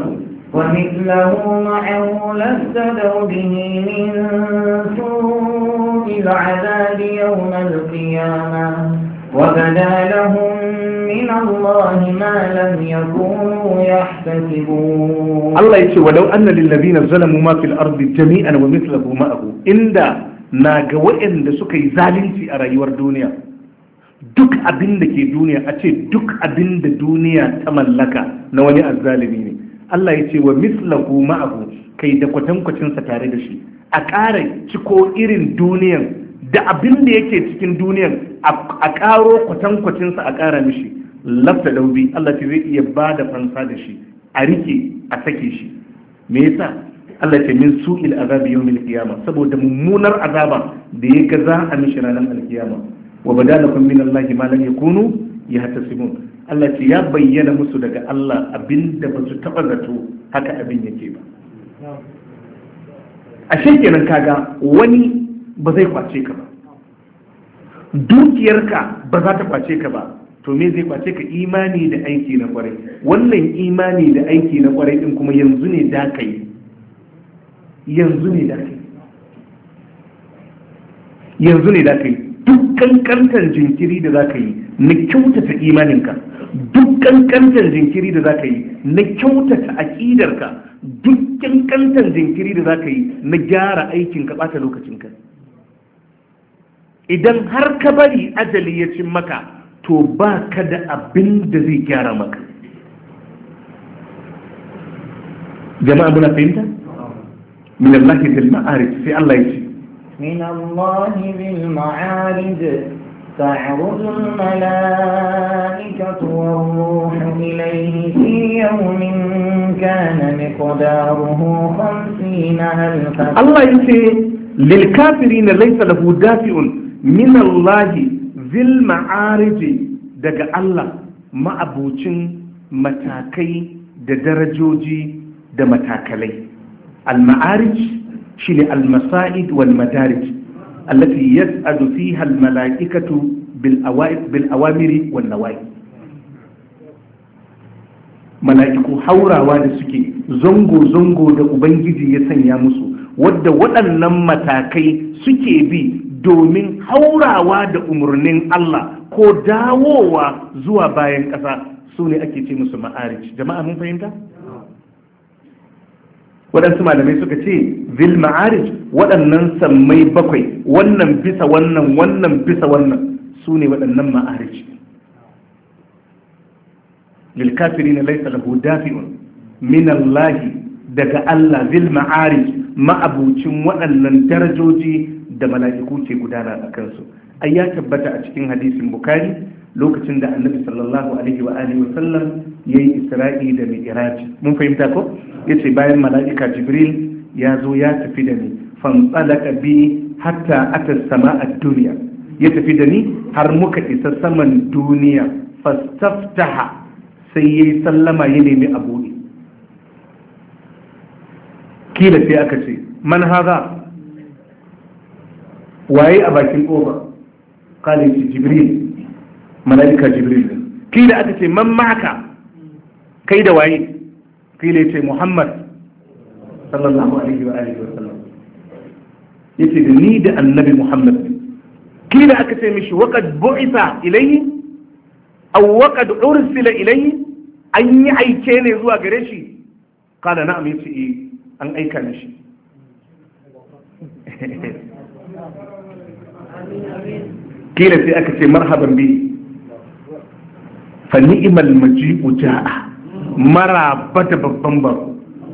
Speaker 4: لافتدوا به من سوء العذاب يوم القيامة وبدا لهم من الله ما لم يكونوا يحتسبون. الله
Speaker 1: يقول ولو أن للذين ظلموا ما في الأرض جميعا ومثله معه إن naga waɗanda suka yi zalunci a rayuwar duniya duk abin da ke duniya a ce duk abin da duniya ta mallaka na wani azzalimi ne. Allah ya ce wa mislahu ma'ahu kai da kwatankwacinsa tare da shi a ƙara ciko irin duniyan da abin da yake cikin duniyan a ƙaro kwatankwacinsa a ƙara mishi lafta daubi. Allah ce zai iya ba da fansa da shi a rike a sake shi. Me yasa? Allah ce min su'il azabi yawmil qiyama, saboda mummunar azaba da ya ga za a mishi ranar alkiyama. wa badalakum min Allah ma lam yakunu yahtasibun. Allah ce ya bayyana musu daga Allah abinda ba su taba zato haka abin yake ba. Ashe kenan kaga wani ba zai kwace ka ba, dukiyarka ba za ta kwace ka ba, to me zai kwace ka? Imani da aiki na kwarai. Wannan imani da aiki na kwarai din kuma yanzu ne da kai, yanzu ne da kai, yanzu ne da kai. Duk kankantar jinkiri da za ka yi na kyautata imaninka, duk kankantar jinkiri da za ka yi na kyautata aƙidarka, duk kankantar jinkiri da za ka yi na gyara aikinka, ɓata lokacinka. Idan har ka bari ajali ya cin maka, to ba ka da abin da zai gyara maka. Jama'a muna fahimta? Min Allah bil ma'arij, sai Allah ya ce
Speaker 4: من الله بالمعارج تعرض الملائكة والروح إليه في يوم كان مقداره 50,000 سنة.
Speaker 1: الله يقول للكافرين ليس له دافع من الله ذي المعارج دقى الله ما أبوشن متاكي درجوجي متاكلي. المعارج شيء المصائد والمدارج التي يسعد فيها الملائكة بالأوامر والنواهي. ملائكة حورا وادسكي زنغو زنغو دا أبنجي يسنيا مسو wadda waɗannan matakai suke bi domin haurawa da umarnin Allah ko dawowa zuwa bayan ƙasa, su ne ake ce musu ma'arij. Jama'a mun fahimta? Waɗansu malamai suka ce zil ma'arij, waɗannan sammai bakwai, wannan bisa wannan, wannan bisa wannan, su ne waɗannan ma'arij. lil kafirina laysa lahu dafi'un min Allah, daga Allah, zil ma'arij, ma'abucin waɗannan darajoji da mala'iku ke gudana a kansu. Ai ya tabbata a cikin hadisin Bukhari lokacin da Annabi sallallahu alaihi wa alihi wa sallam yayi Isra'i da Mi'raj. Mun fahimta ko? Yace bayan mala'ika Jibril ya zo ya tafi da ni, fantalaka bi hatta ata sama'ad dunya, ya tafi da ni har muka isa saman duniya, fastaftaha, sai yayi sallama ya nemi a buɗe. Kila sai aka ce man haza, waye a bakin ƙofa? Kale ce Jibril, mala'ika Jibril. Kila aka ce man ma'aka, kai da waye? Kila ce Muhammad sallallahu alaihi wa alihi wa sallam yace da ni da annabi Muhammad kila aka ce mishi waqad bu'itha ilayhi aw waqad ursila ilayhi, an yi aike ne zuwa gare shi? Kala na'am, yace an aika mishi. kila sai aka ce marhaban bi fa ni'mal maji'u ja'a, maraba da babban bako,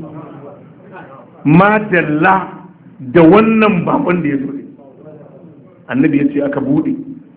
Speaker 1: madalla da wannan bakon da ya zo. Annabi ya ce aka bude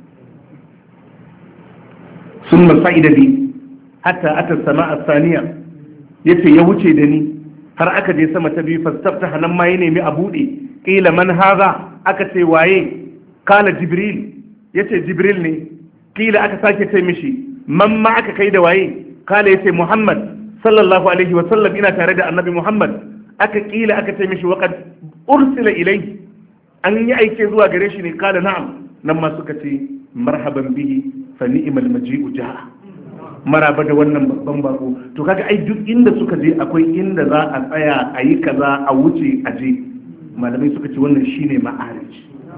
Speaker 1: sun masa'ida bi hatta ata sama'a saniya, ya ce ya wuce da ni har aka je sama ta biyu, fastafta hanan ma ya nemi a bude. Ƙila man haza, aka ce waye? Kala jibril, ya ce jibril ne. Ƙila aka sake ce mishi man ma aka kai da waye? Kala ya ce Muhammad sallallahu alaihi wa sallam, ina tare da annabi Muhammad. Aka ƙila aka ce mishi waqad ursila ilai, an yi aike zuwa gare shi ne? Kala na'am. Nan ma suka ce marhaban bihi fa ni'mal maji'u ja'a, maraba da wannan babban bako. To kaga ai duk inda suka je akwai inda za a tsaya a yi kaza a wuce a je. Malamai suka ce wannan shine ma'arij.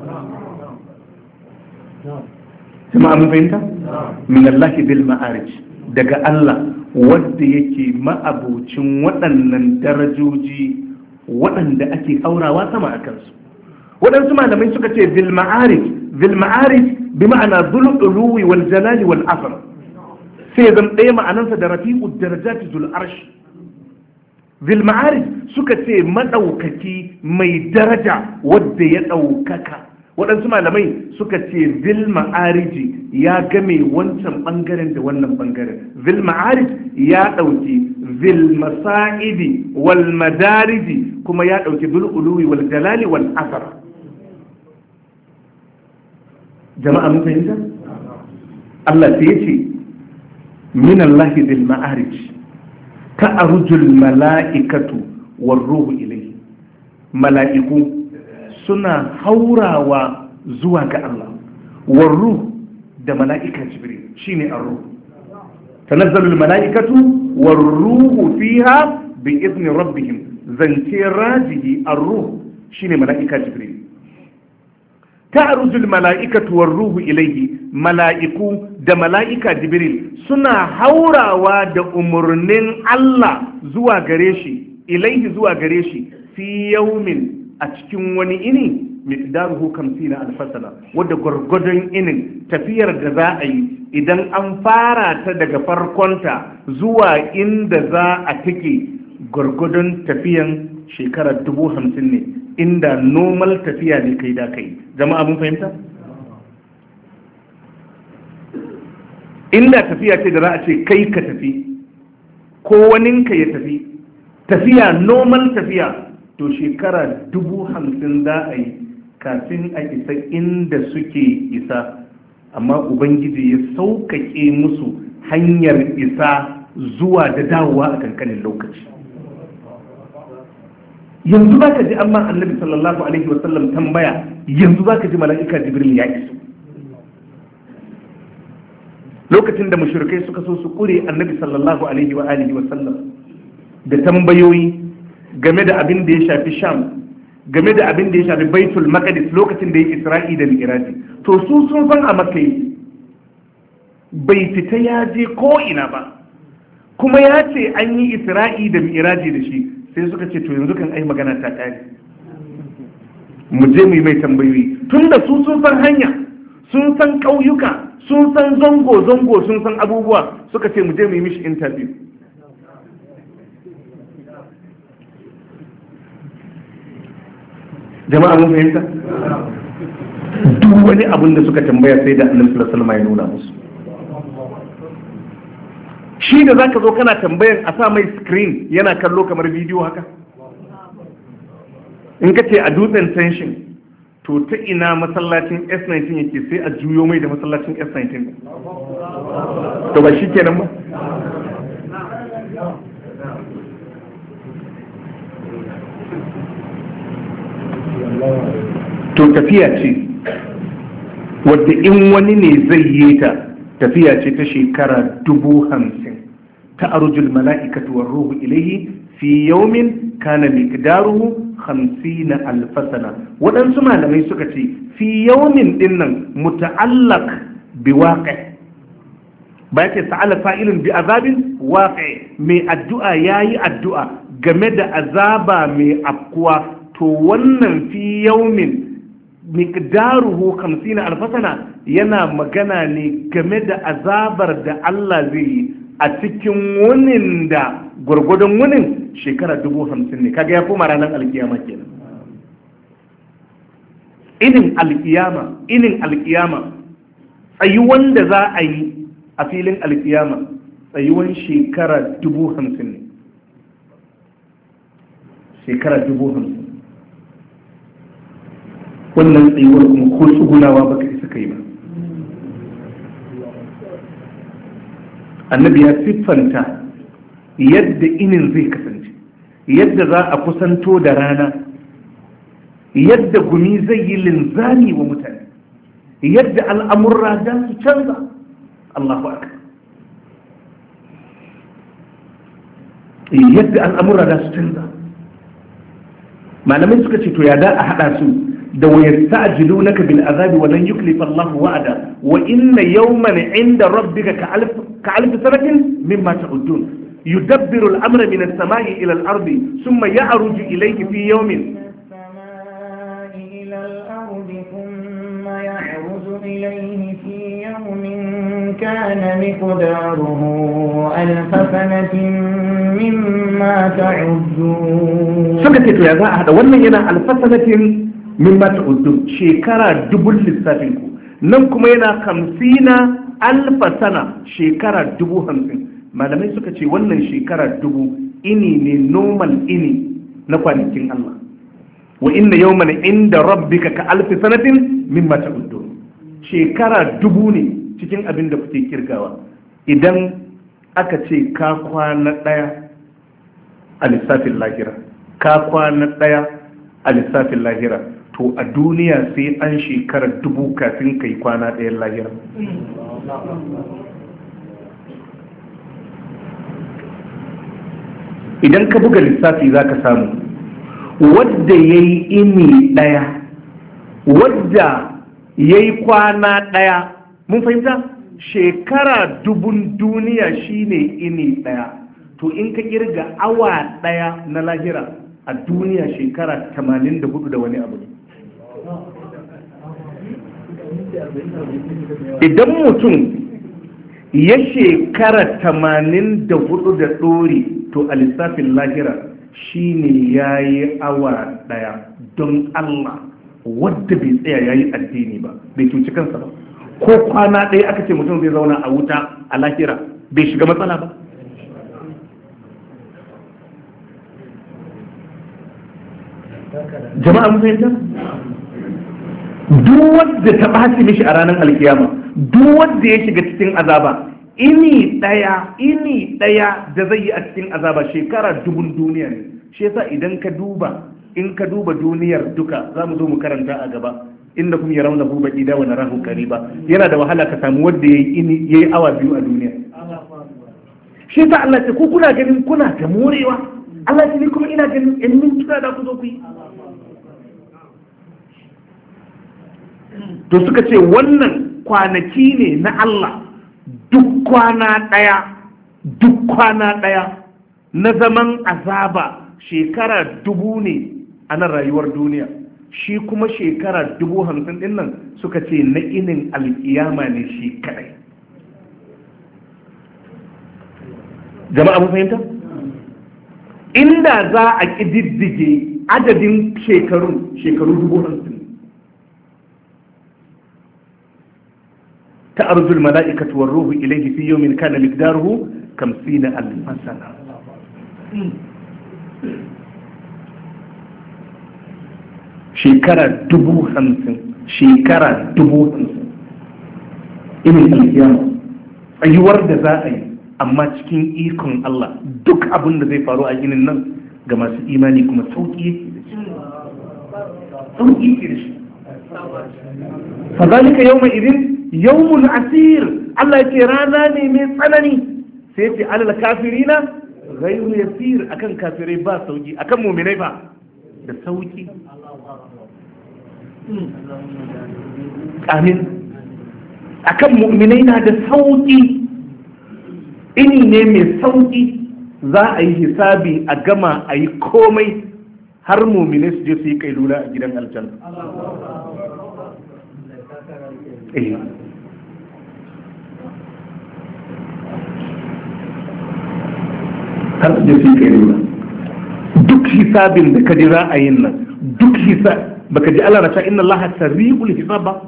Speaker 1: Jama'a mun fahimta? Min Allah bil ma'arij, daga Allah wanda yake ma'abucin waɗannan darajoji waɗanda ake haurawa sama a kansu. Waɗansu malamai suka ce bil ma'arij bi ma'ana dhul uluwi wal jalali wal asr, sai zan ɗaya ma'anansa da rafi'ud darajati dhul arsh. Bil ma'arij suka ce madaukaki mai daraja wanda ya ɗaukaka. Waɗansu malamai suka ce bil ma'ariji ya game wancan ɓangaren da wannan ɓangaren. Bil ma'arij ya ɗauki bil masa'idi wal madariji, kuma ya ɗauki bil uluwi wal jalali wal asar. Jama'a mun fahimta? Allah sai ya ce min Allah bil ma'arij ta'arujul mala'ikatu war ruhu ilayhi, mala'iku suna haurawa zuwa ga Allah, warru da mala'ika jibril shine ar-ruh. Tanazzalul mala'ikatu war-ruhu fiha bi idni rabbihim, zance rajihi ar-ruh shine mala'ika jibril. Ta'rujul mala'ikatu war-ruhu ilayhi, mala'iku da mala'ika jibril suna haurawa da umurnin Allah zuwa gare shi, ilayhi zuwa gare shi, fi yawmin, a cikin wani ini miqdaruhu 50 alfasana, wadda gwargwadon inin tafiyar da za a yi idan an fara ta daga farkonta zuwa inda za a take gwargwadon tafiyan shekara 50,000 ne, inda normal tafiya ne kai da kai. Jama'a mun fahimta? Inda tafiya ce da za a ce kai ka tafi ko waninka ya tafi, tafiya normal tafiya, to shekara 50,000 za a yi kafin a isa inda suke isa. Amma Ubangiji ya sauƙaƙe musu hanyar isa zuwa da dawowa a kankanin lokaci. Yanzu za ka ji amma annabi sallallahu alaihi wasallam tambaya, yanzu za ka ji mala'ika jibril ya iso. Lokacin da mushrikai suka so su ƙure annabi sallallahu alaihi wa alihi wasallam da tambayoyi game da abin da ya shafi Sham, game da abin da ya shafi Baitul Maqdis lokacin da ya Isra'i da Mi'raji, to su sun san a Makka bai fita ya je ko ina ba, kuma ya ce an yi Isra'i da Mi'raji da shi. Sai suka ce to yanzu kan ai magana ta kare, mu je mu yi mai tambayoyi, tunda su sun san hanya, sun san ƙauyuka, sun san zango sun san abubuwa. Suka ce mu je mu yi mishi interview. Jama'a mun fahimta? Duk wani abin da suka tambaya sai da Annabi sallallahu alaihi wasallam ya nuna musu. Shi da zaka zo kana tambayan a sa mai screen yana kallo kamar bidiyo haka. In ka ce a dutsen tension, to ta ina masallacin S19 yake sai a juyo mai da masallacin S19. To ba shi kenan ba? To tafiya ce wadda in wani ne zai yi ta, tafiya ce ta shekara 50,000. ta arujul mala'ikatu war ruhu ilayhi
Speaker 3: fi yawmin kana miqdaruhu 50 alf sana. Waɗansu malamai suka ce fi yawmin dinnan muta'allaq bi waqi', ba yake sa'ala fa'ilun bi azabin waqi', mai addu'a yayi addu'a game da azaba mai afkuwa, to wannan fi yawmin miqdaruhu 50 alf sana yana magana ne game da azabar da Allah zai yi a cikin wunin da gwargwadon wunin shekara 50,000 ne. Kaga ya koma ranar alkiyama kenan. Inin alkiyama tsayuwan da za a yi a filin alkiyama tsayuwan shekara 50,000 ne. Shekara 50,000. Wannan tsayuwar kuma ko tsugunawa baka isa kai ba. Annabi ya siffanta yadda inin zai kasance, yadda za a kusanto da rana, yadda gumi zai yi linzami wa mutane, yadda al'amurra za su canza. Allahu akbar. Yadda al'amurra za su canza. Malamai suka ce to ya da a haɗa su da ويستعجلونك بالعذاب ولن يخلف الله وعده وإن يوما عند ربك كألف سنة مما تعدون يدبر الأمر من السماء إلى الأرض ثم يعرج إليه في يوم
Speaker 4: كان مقداره 1000 سنة مما تعدون.
Speaker 3: سكتت يا ذا هذا wannan yana 1000 sanatin mimma ta'uddu, shekara 1000 lissafin ku, nan kuma yana 50 alfa sana, shekara 50,000. Malamai suka ce wannan shekara 1000 ini ne normal ini na kwanakin Allah. Wa inna yawman inda rabbika ka alfi sanatin mimma ta'uddu, shekara 1000 ne cikin abin da kuke kirgawa. Idan aka ce ka kwana daya a lissafin lahira, ka kwana daya a lissafin lahira, to a duniya sai an shekara 1000 kafin kai kwana ɗayan lahira. Idan ka buga lissafi za ka samu wadda ya yi ini ɗaya, wadda ya yi kwana ɗaya, mun fahimta? Shekara 1000 duniya shine ini ɗaya, to in ka kirga awa ɗaya na lahira a duniya shekara 84 da wani abu ne. Idan mutum ya shekara 84 da ɗori, to a lissafin lahira shine ya yi awa ɗaya don Allah, wadda bai tsaya ya yi addini ba, bai cuci kansa ba. Ko kwana ɗaya aka ce mutum zai zauna a wuta a lahira, bai shiga matsala ba. Jama'a mun fahimta? Duk wanda ta ɓaci mishi a ranar alkiyama, duk wanda ya shiga cikin azaba, ini ɗaya da zai yi a cikin azaba shekara 1000 duniya ne. Shi yasa idan ka duba, in ka duba duniyar duka, za mu zo mu karanta a gaba, inda kuma ya rauna hu baki da wani rahu kariba, yana da wahala ka samu wanda ya yi awa 2 a duniya. Shi yasa Allah ce ku kuna ganin kuna ta morewa, Allah ce ni kuma ina ganin in mintuna da ku zo ku yi. To suka ce wannan kwanaki ne na Allah, duk kwana ɗaya na zaman azaba shekara 1000 ne a nan rayuwar duniya, shi kuma shekara 50,000 ɗin nan suka ce na inin alkiyama ne shi kadai. Jama'a mun fahimta? Inda za a ƙididdige adadin shekaru 50,000. تعرج الملائكة والروح إليه في يوم كان مقداره 50 ألف سنة. شكرا 50,000 شكرا 50,000 إن القيامة أي ورد زائي أما cikin ikon Allah duk abin da zai faru a ginin nan ga masu imani kuma sauki yake da shi. Fadhalika yawma idin yawmun asir, Allah ce rana ne mai tsanani, sai ce alal kafirina ghayru yasir, akan kafirai ba sauki, akan mu'minai ba da sauki. Amin. Akan mu'minai na da sauki, ini ne mai sauki, za a yi hisabi a gama a yi komai har mu'minai su je su yi kailula a gidan aljanna. Har su je su yi kailula. Duk hisabin da ka ji za a yin nan, duk baka ji Allah na sha inna Allah sari'ul hisab ba?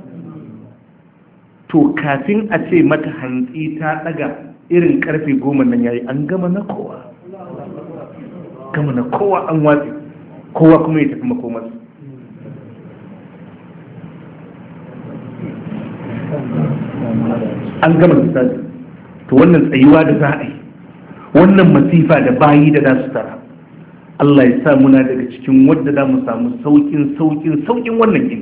Speaker 3: To kafin a ce mata hantsi ta daga irin karfe 10 nan yayi, an gama na kowa, gama na kowa, an watsi kowa kuma ya tafi makomarsa. An gama misali. To wannan tsayuwa da za a yi, wannan masifa da bayi da za su tara, Allah ya sa muna daga cikin wadda za mu samu saukin wannan gini.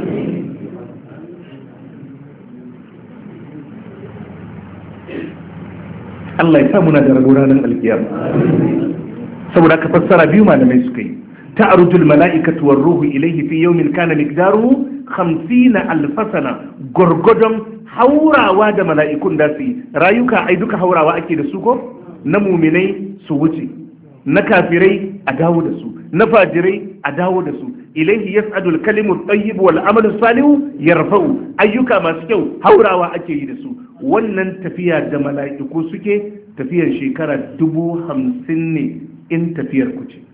Speaker 3: Allah ya sa muna da rago ranar alkiyama. Saboda ka fassara biyu malamai suka yi. Ta'arujul mala'ikatu war ruhu ilayhi fi yawmin kana miqdaruhu 50,000 sana, gurgudun haurawa da mala'ikun da su yi. Rayuka ai duka haurawa ake da su ko? Na muminai su wuce, na kafirai a dawo da su, na fajirai a dawo da su. Ilaihi yas'adul kalimu tayyib wal amalu salihu yarfa'u, ayyuka masu kyau haurawa ake yi da su. Wannan tafiya da mala'iku suke tafiyar shekara 50,000 ne in tafiyar ku ce.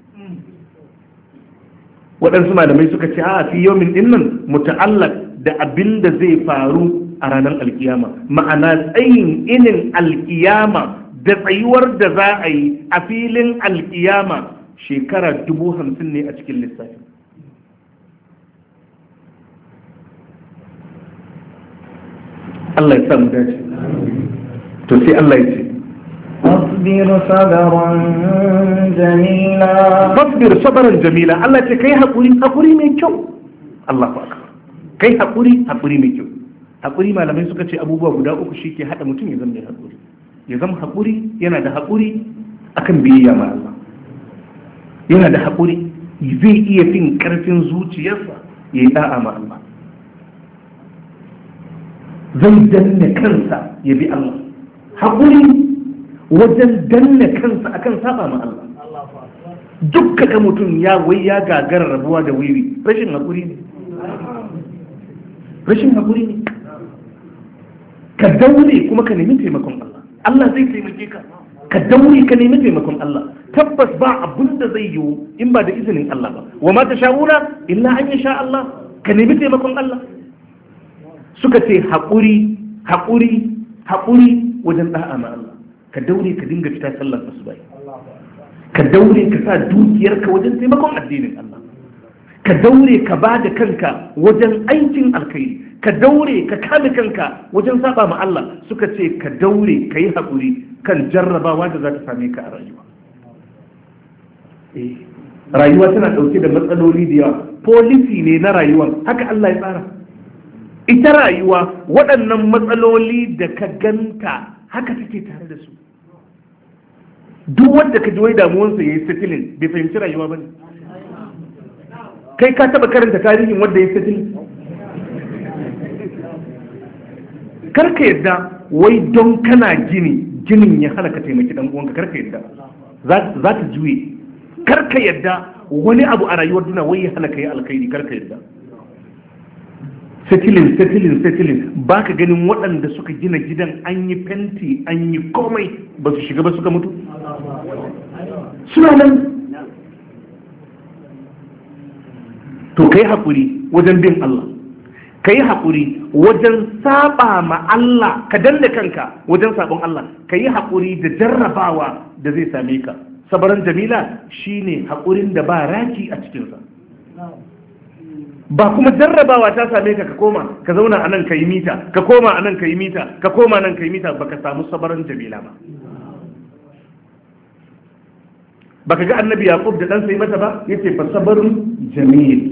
Speaker 3: Waɗansu malamai suka ce a fi yawmin dinnan muta'allaq da abin da zai faru a ranar alkiyama, ma'ana tsayin inin alkiyama da tsayuwar da za a yi a filin alkiyama shekara 50,000 ne a cikin lissafi. Allah ya samu dace. To sai Allah ya ce
Speaker 4: fasbir sabran jamila,
Speaker 3: fasbir sabran jamila. Allah ce kai hakuri mai kyau. Allahu akbar. Kai hakuri mai kyau. Hakuri malamai suka ce abubuwa guda uku shi ke hada mutum ya zama mai hakuri. Ya zama haƙuri, yana da haƙuri akan biyayya ma Allah, yana da haƙuri, zai iya fin ƙarfin zuciyarsa ya yi ɗa'a ma Allah, zai danne kansa ya bi Allah. Haƙuri wajen danne kansa akan saba ma Allah. Duk kaga mutum ya gagara rabuwa da wuri, rashin haƙuri ne. Rashin haƙuri ne. Ka daure kuma ka nemi taimakon Allah. Allah zai taimake ka. Ka daure ka nemi taimakon Allah. Tabbas ba abin da zai yiwu in ba da izinin Allah ba. Wa ma tasha'una illa an yasha Allah. Ka nemi taimakon Allah. Suka ce haƙuri wajen da'a ma Allah. Ka daure ka dinga fita sallar asubai. Ka daure ka sa dukiyarka wajen taimakon addinin Allah. Ka daure ka ba da kanka wajen aikin alkhairi. Ka daure ka kame kanka wajen saba ma Allah. Suka ce ka daure ka yi haƙuri kan jarrabawa da za ta same ka a rayuwa. Rayuwa tana ɗauke da matsaloli da yawa, policy ne na rayuwa, haka Allah ya tsara. Ita rayuwa waɗannan matsaloli da ka ganta haka take tare da su. Duk wanda ka ji wai damuwansa ya yi settling bai fahimci rayuwa ba ne. Kai ka taɓa karanta tarihin wanda ya yi settling? Karka yadda wai don kana ginin ya hana ka taimaki dan uwanka, karka yadda za ta juye. Karka yadda wani abu a rayuwar duniya wai ya hana ka yi alkhairi, karka yadda. Settling ba ka ganin waɗanda suka gina gidan an yi fenti an yi komai ba su shiga ba suka mutu suna nan. To kai haƙuri wajen bin Allah, ka yi haƙuri wajen saba ma Allah, ka danne kanka wajen sabon Allah, ka yi haƙuri da jarrabawa da zai same ka. Sabaran jamila shine haƙurin da ba raki a cikinsa, ba kuma jarrabawa ta same ka koma ka zauna a nan ka yi mita, ka koma a nan ka yi mita, ka koma nan ka yi mita, baka samu sabaran jamila ba. Baka ga annabi Yaqub da ɗansa yi mata ba, yace fa sabarun jamil.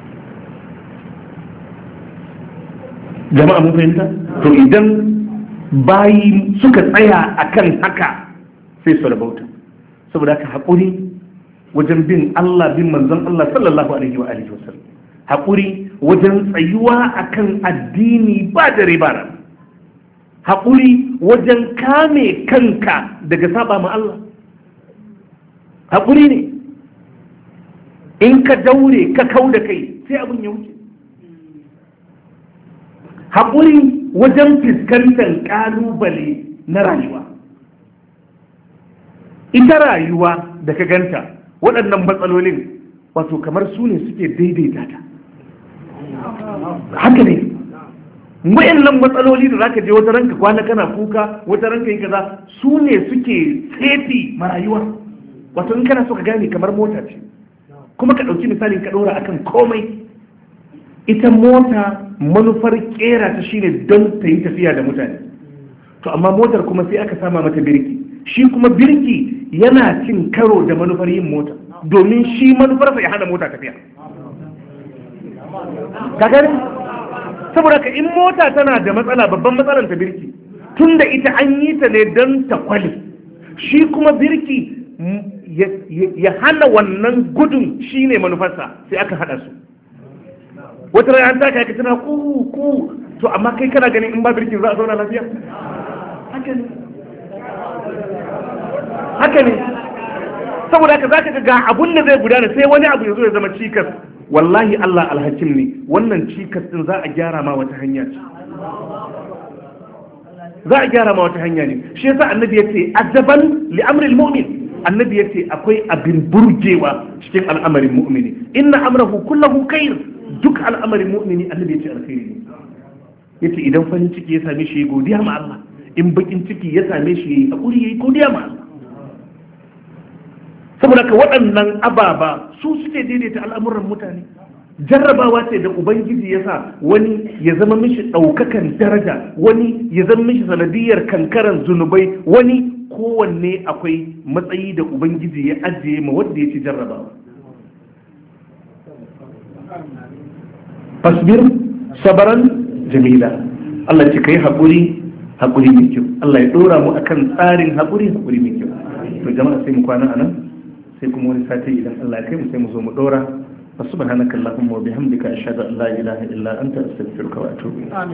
Speaker 3: Jama'a mun fahimta? To idan bayi suka tsaya akan haka sai su rabauta. Saboda haka haƙuri wajen bin Allah, bin manzon Allah sallallahu alaihi wa alihi wasallam, haƙuri wajen tsayuwa akan addini ba da ribara, haƙuri wajen kame kanka daga saba ma Allah, haƙuri ne. In ka daure ka kau da kai sai abin ya wuce. Haƙuri wajen fuskantar ƙalubale na rayuwa. Ita rayuwa da ka ganta, waɗannan matsalolin wato kamar su ne suke daidaita ta. Haka ne, wayannan matsaloli da zaka je wata ranka kwana kana kuka, wata ranka yi kaza, su ne suke tsefi ma rayuwa. Wato in kana so ka gane kamar mota ce, kuma ka ɗauki misalin ka ɗora akan komai. Ita mota manufar kera ta shine don ta yi tafiya da mutane, to amma motar kuma sai aka sama mata birki. Shi kuma birki yana cin karo da manufar yin mota, domin shi manufarsa ya hana mota tafiya. Ka gani? Saboda ka in mota tana da matsala, babban matsalar ta birki, tunda ita an yi ta ne don ta kwale. Shi kuma birki ya hana wannan gudun shine manufarsa, sai aka hada su. Wata rai an taka ka tana ku, to amma kai kana ganin in ba birkin za a zauna lafiya? Haka ne. Saboda ka zaka ga abun da zai gudana sai wani abu ya zo ya zama cikas. Wallahi Allah alhakim ne, wannan cikas din za a gyara ma wata hanya ce. Za a gyara ma wata hanya ne. Shi yasa annabi yace ajaban li amril mu'min. Annabi yace akwai abin burgewa cikin al'amarin mu'mini. Inna amrahu kullahu khair. Duk al'amarin mu'mini annabi yace alkhairi ne. Yace idan farin ciki ya same shi godiya ma Allah, in bakin ciki ya same shi yayi hakuri yayi godiya ma Allah. Saboda ka waɗannan ababa su suke daidaita al'amuran mutane. Jarrabawa ce da Ubangiji ya sa wani ya zama mishi ɗaukakan daraja, wani ya zama mishi sanadiyar kankaran zunubai, wani kowanne akwai matsayi da Ubangiji ya ajiye ma wanda ya ci jarrabawa. Fasbir sabaran jamila. Allah ce kai haƙuri mai kyau. Allah ya ɗora mu akan tsarin haƙuri mai kyau. To jama'a sai mu kwana anan. sai kuma wani sati idan Allah ya kai mu sai mu zo mu dora. Subhanakallahumma wa bihamdika ashhadu an la ilaha illa anta astaghfiruka wa atubu ilayk.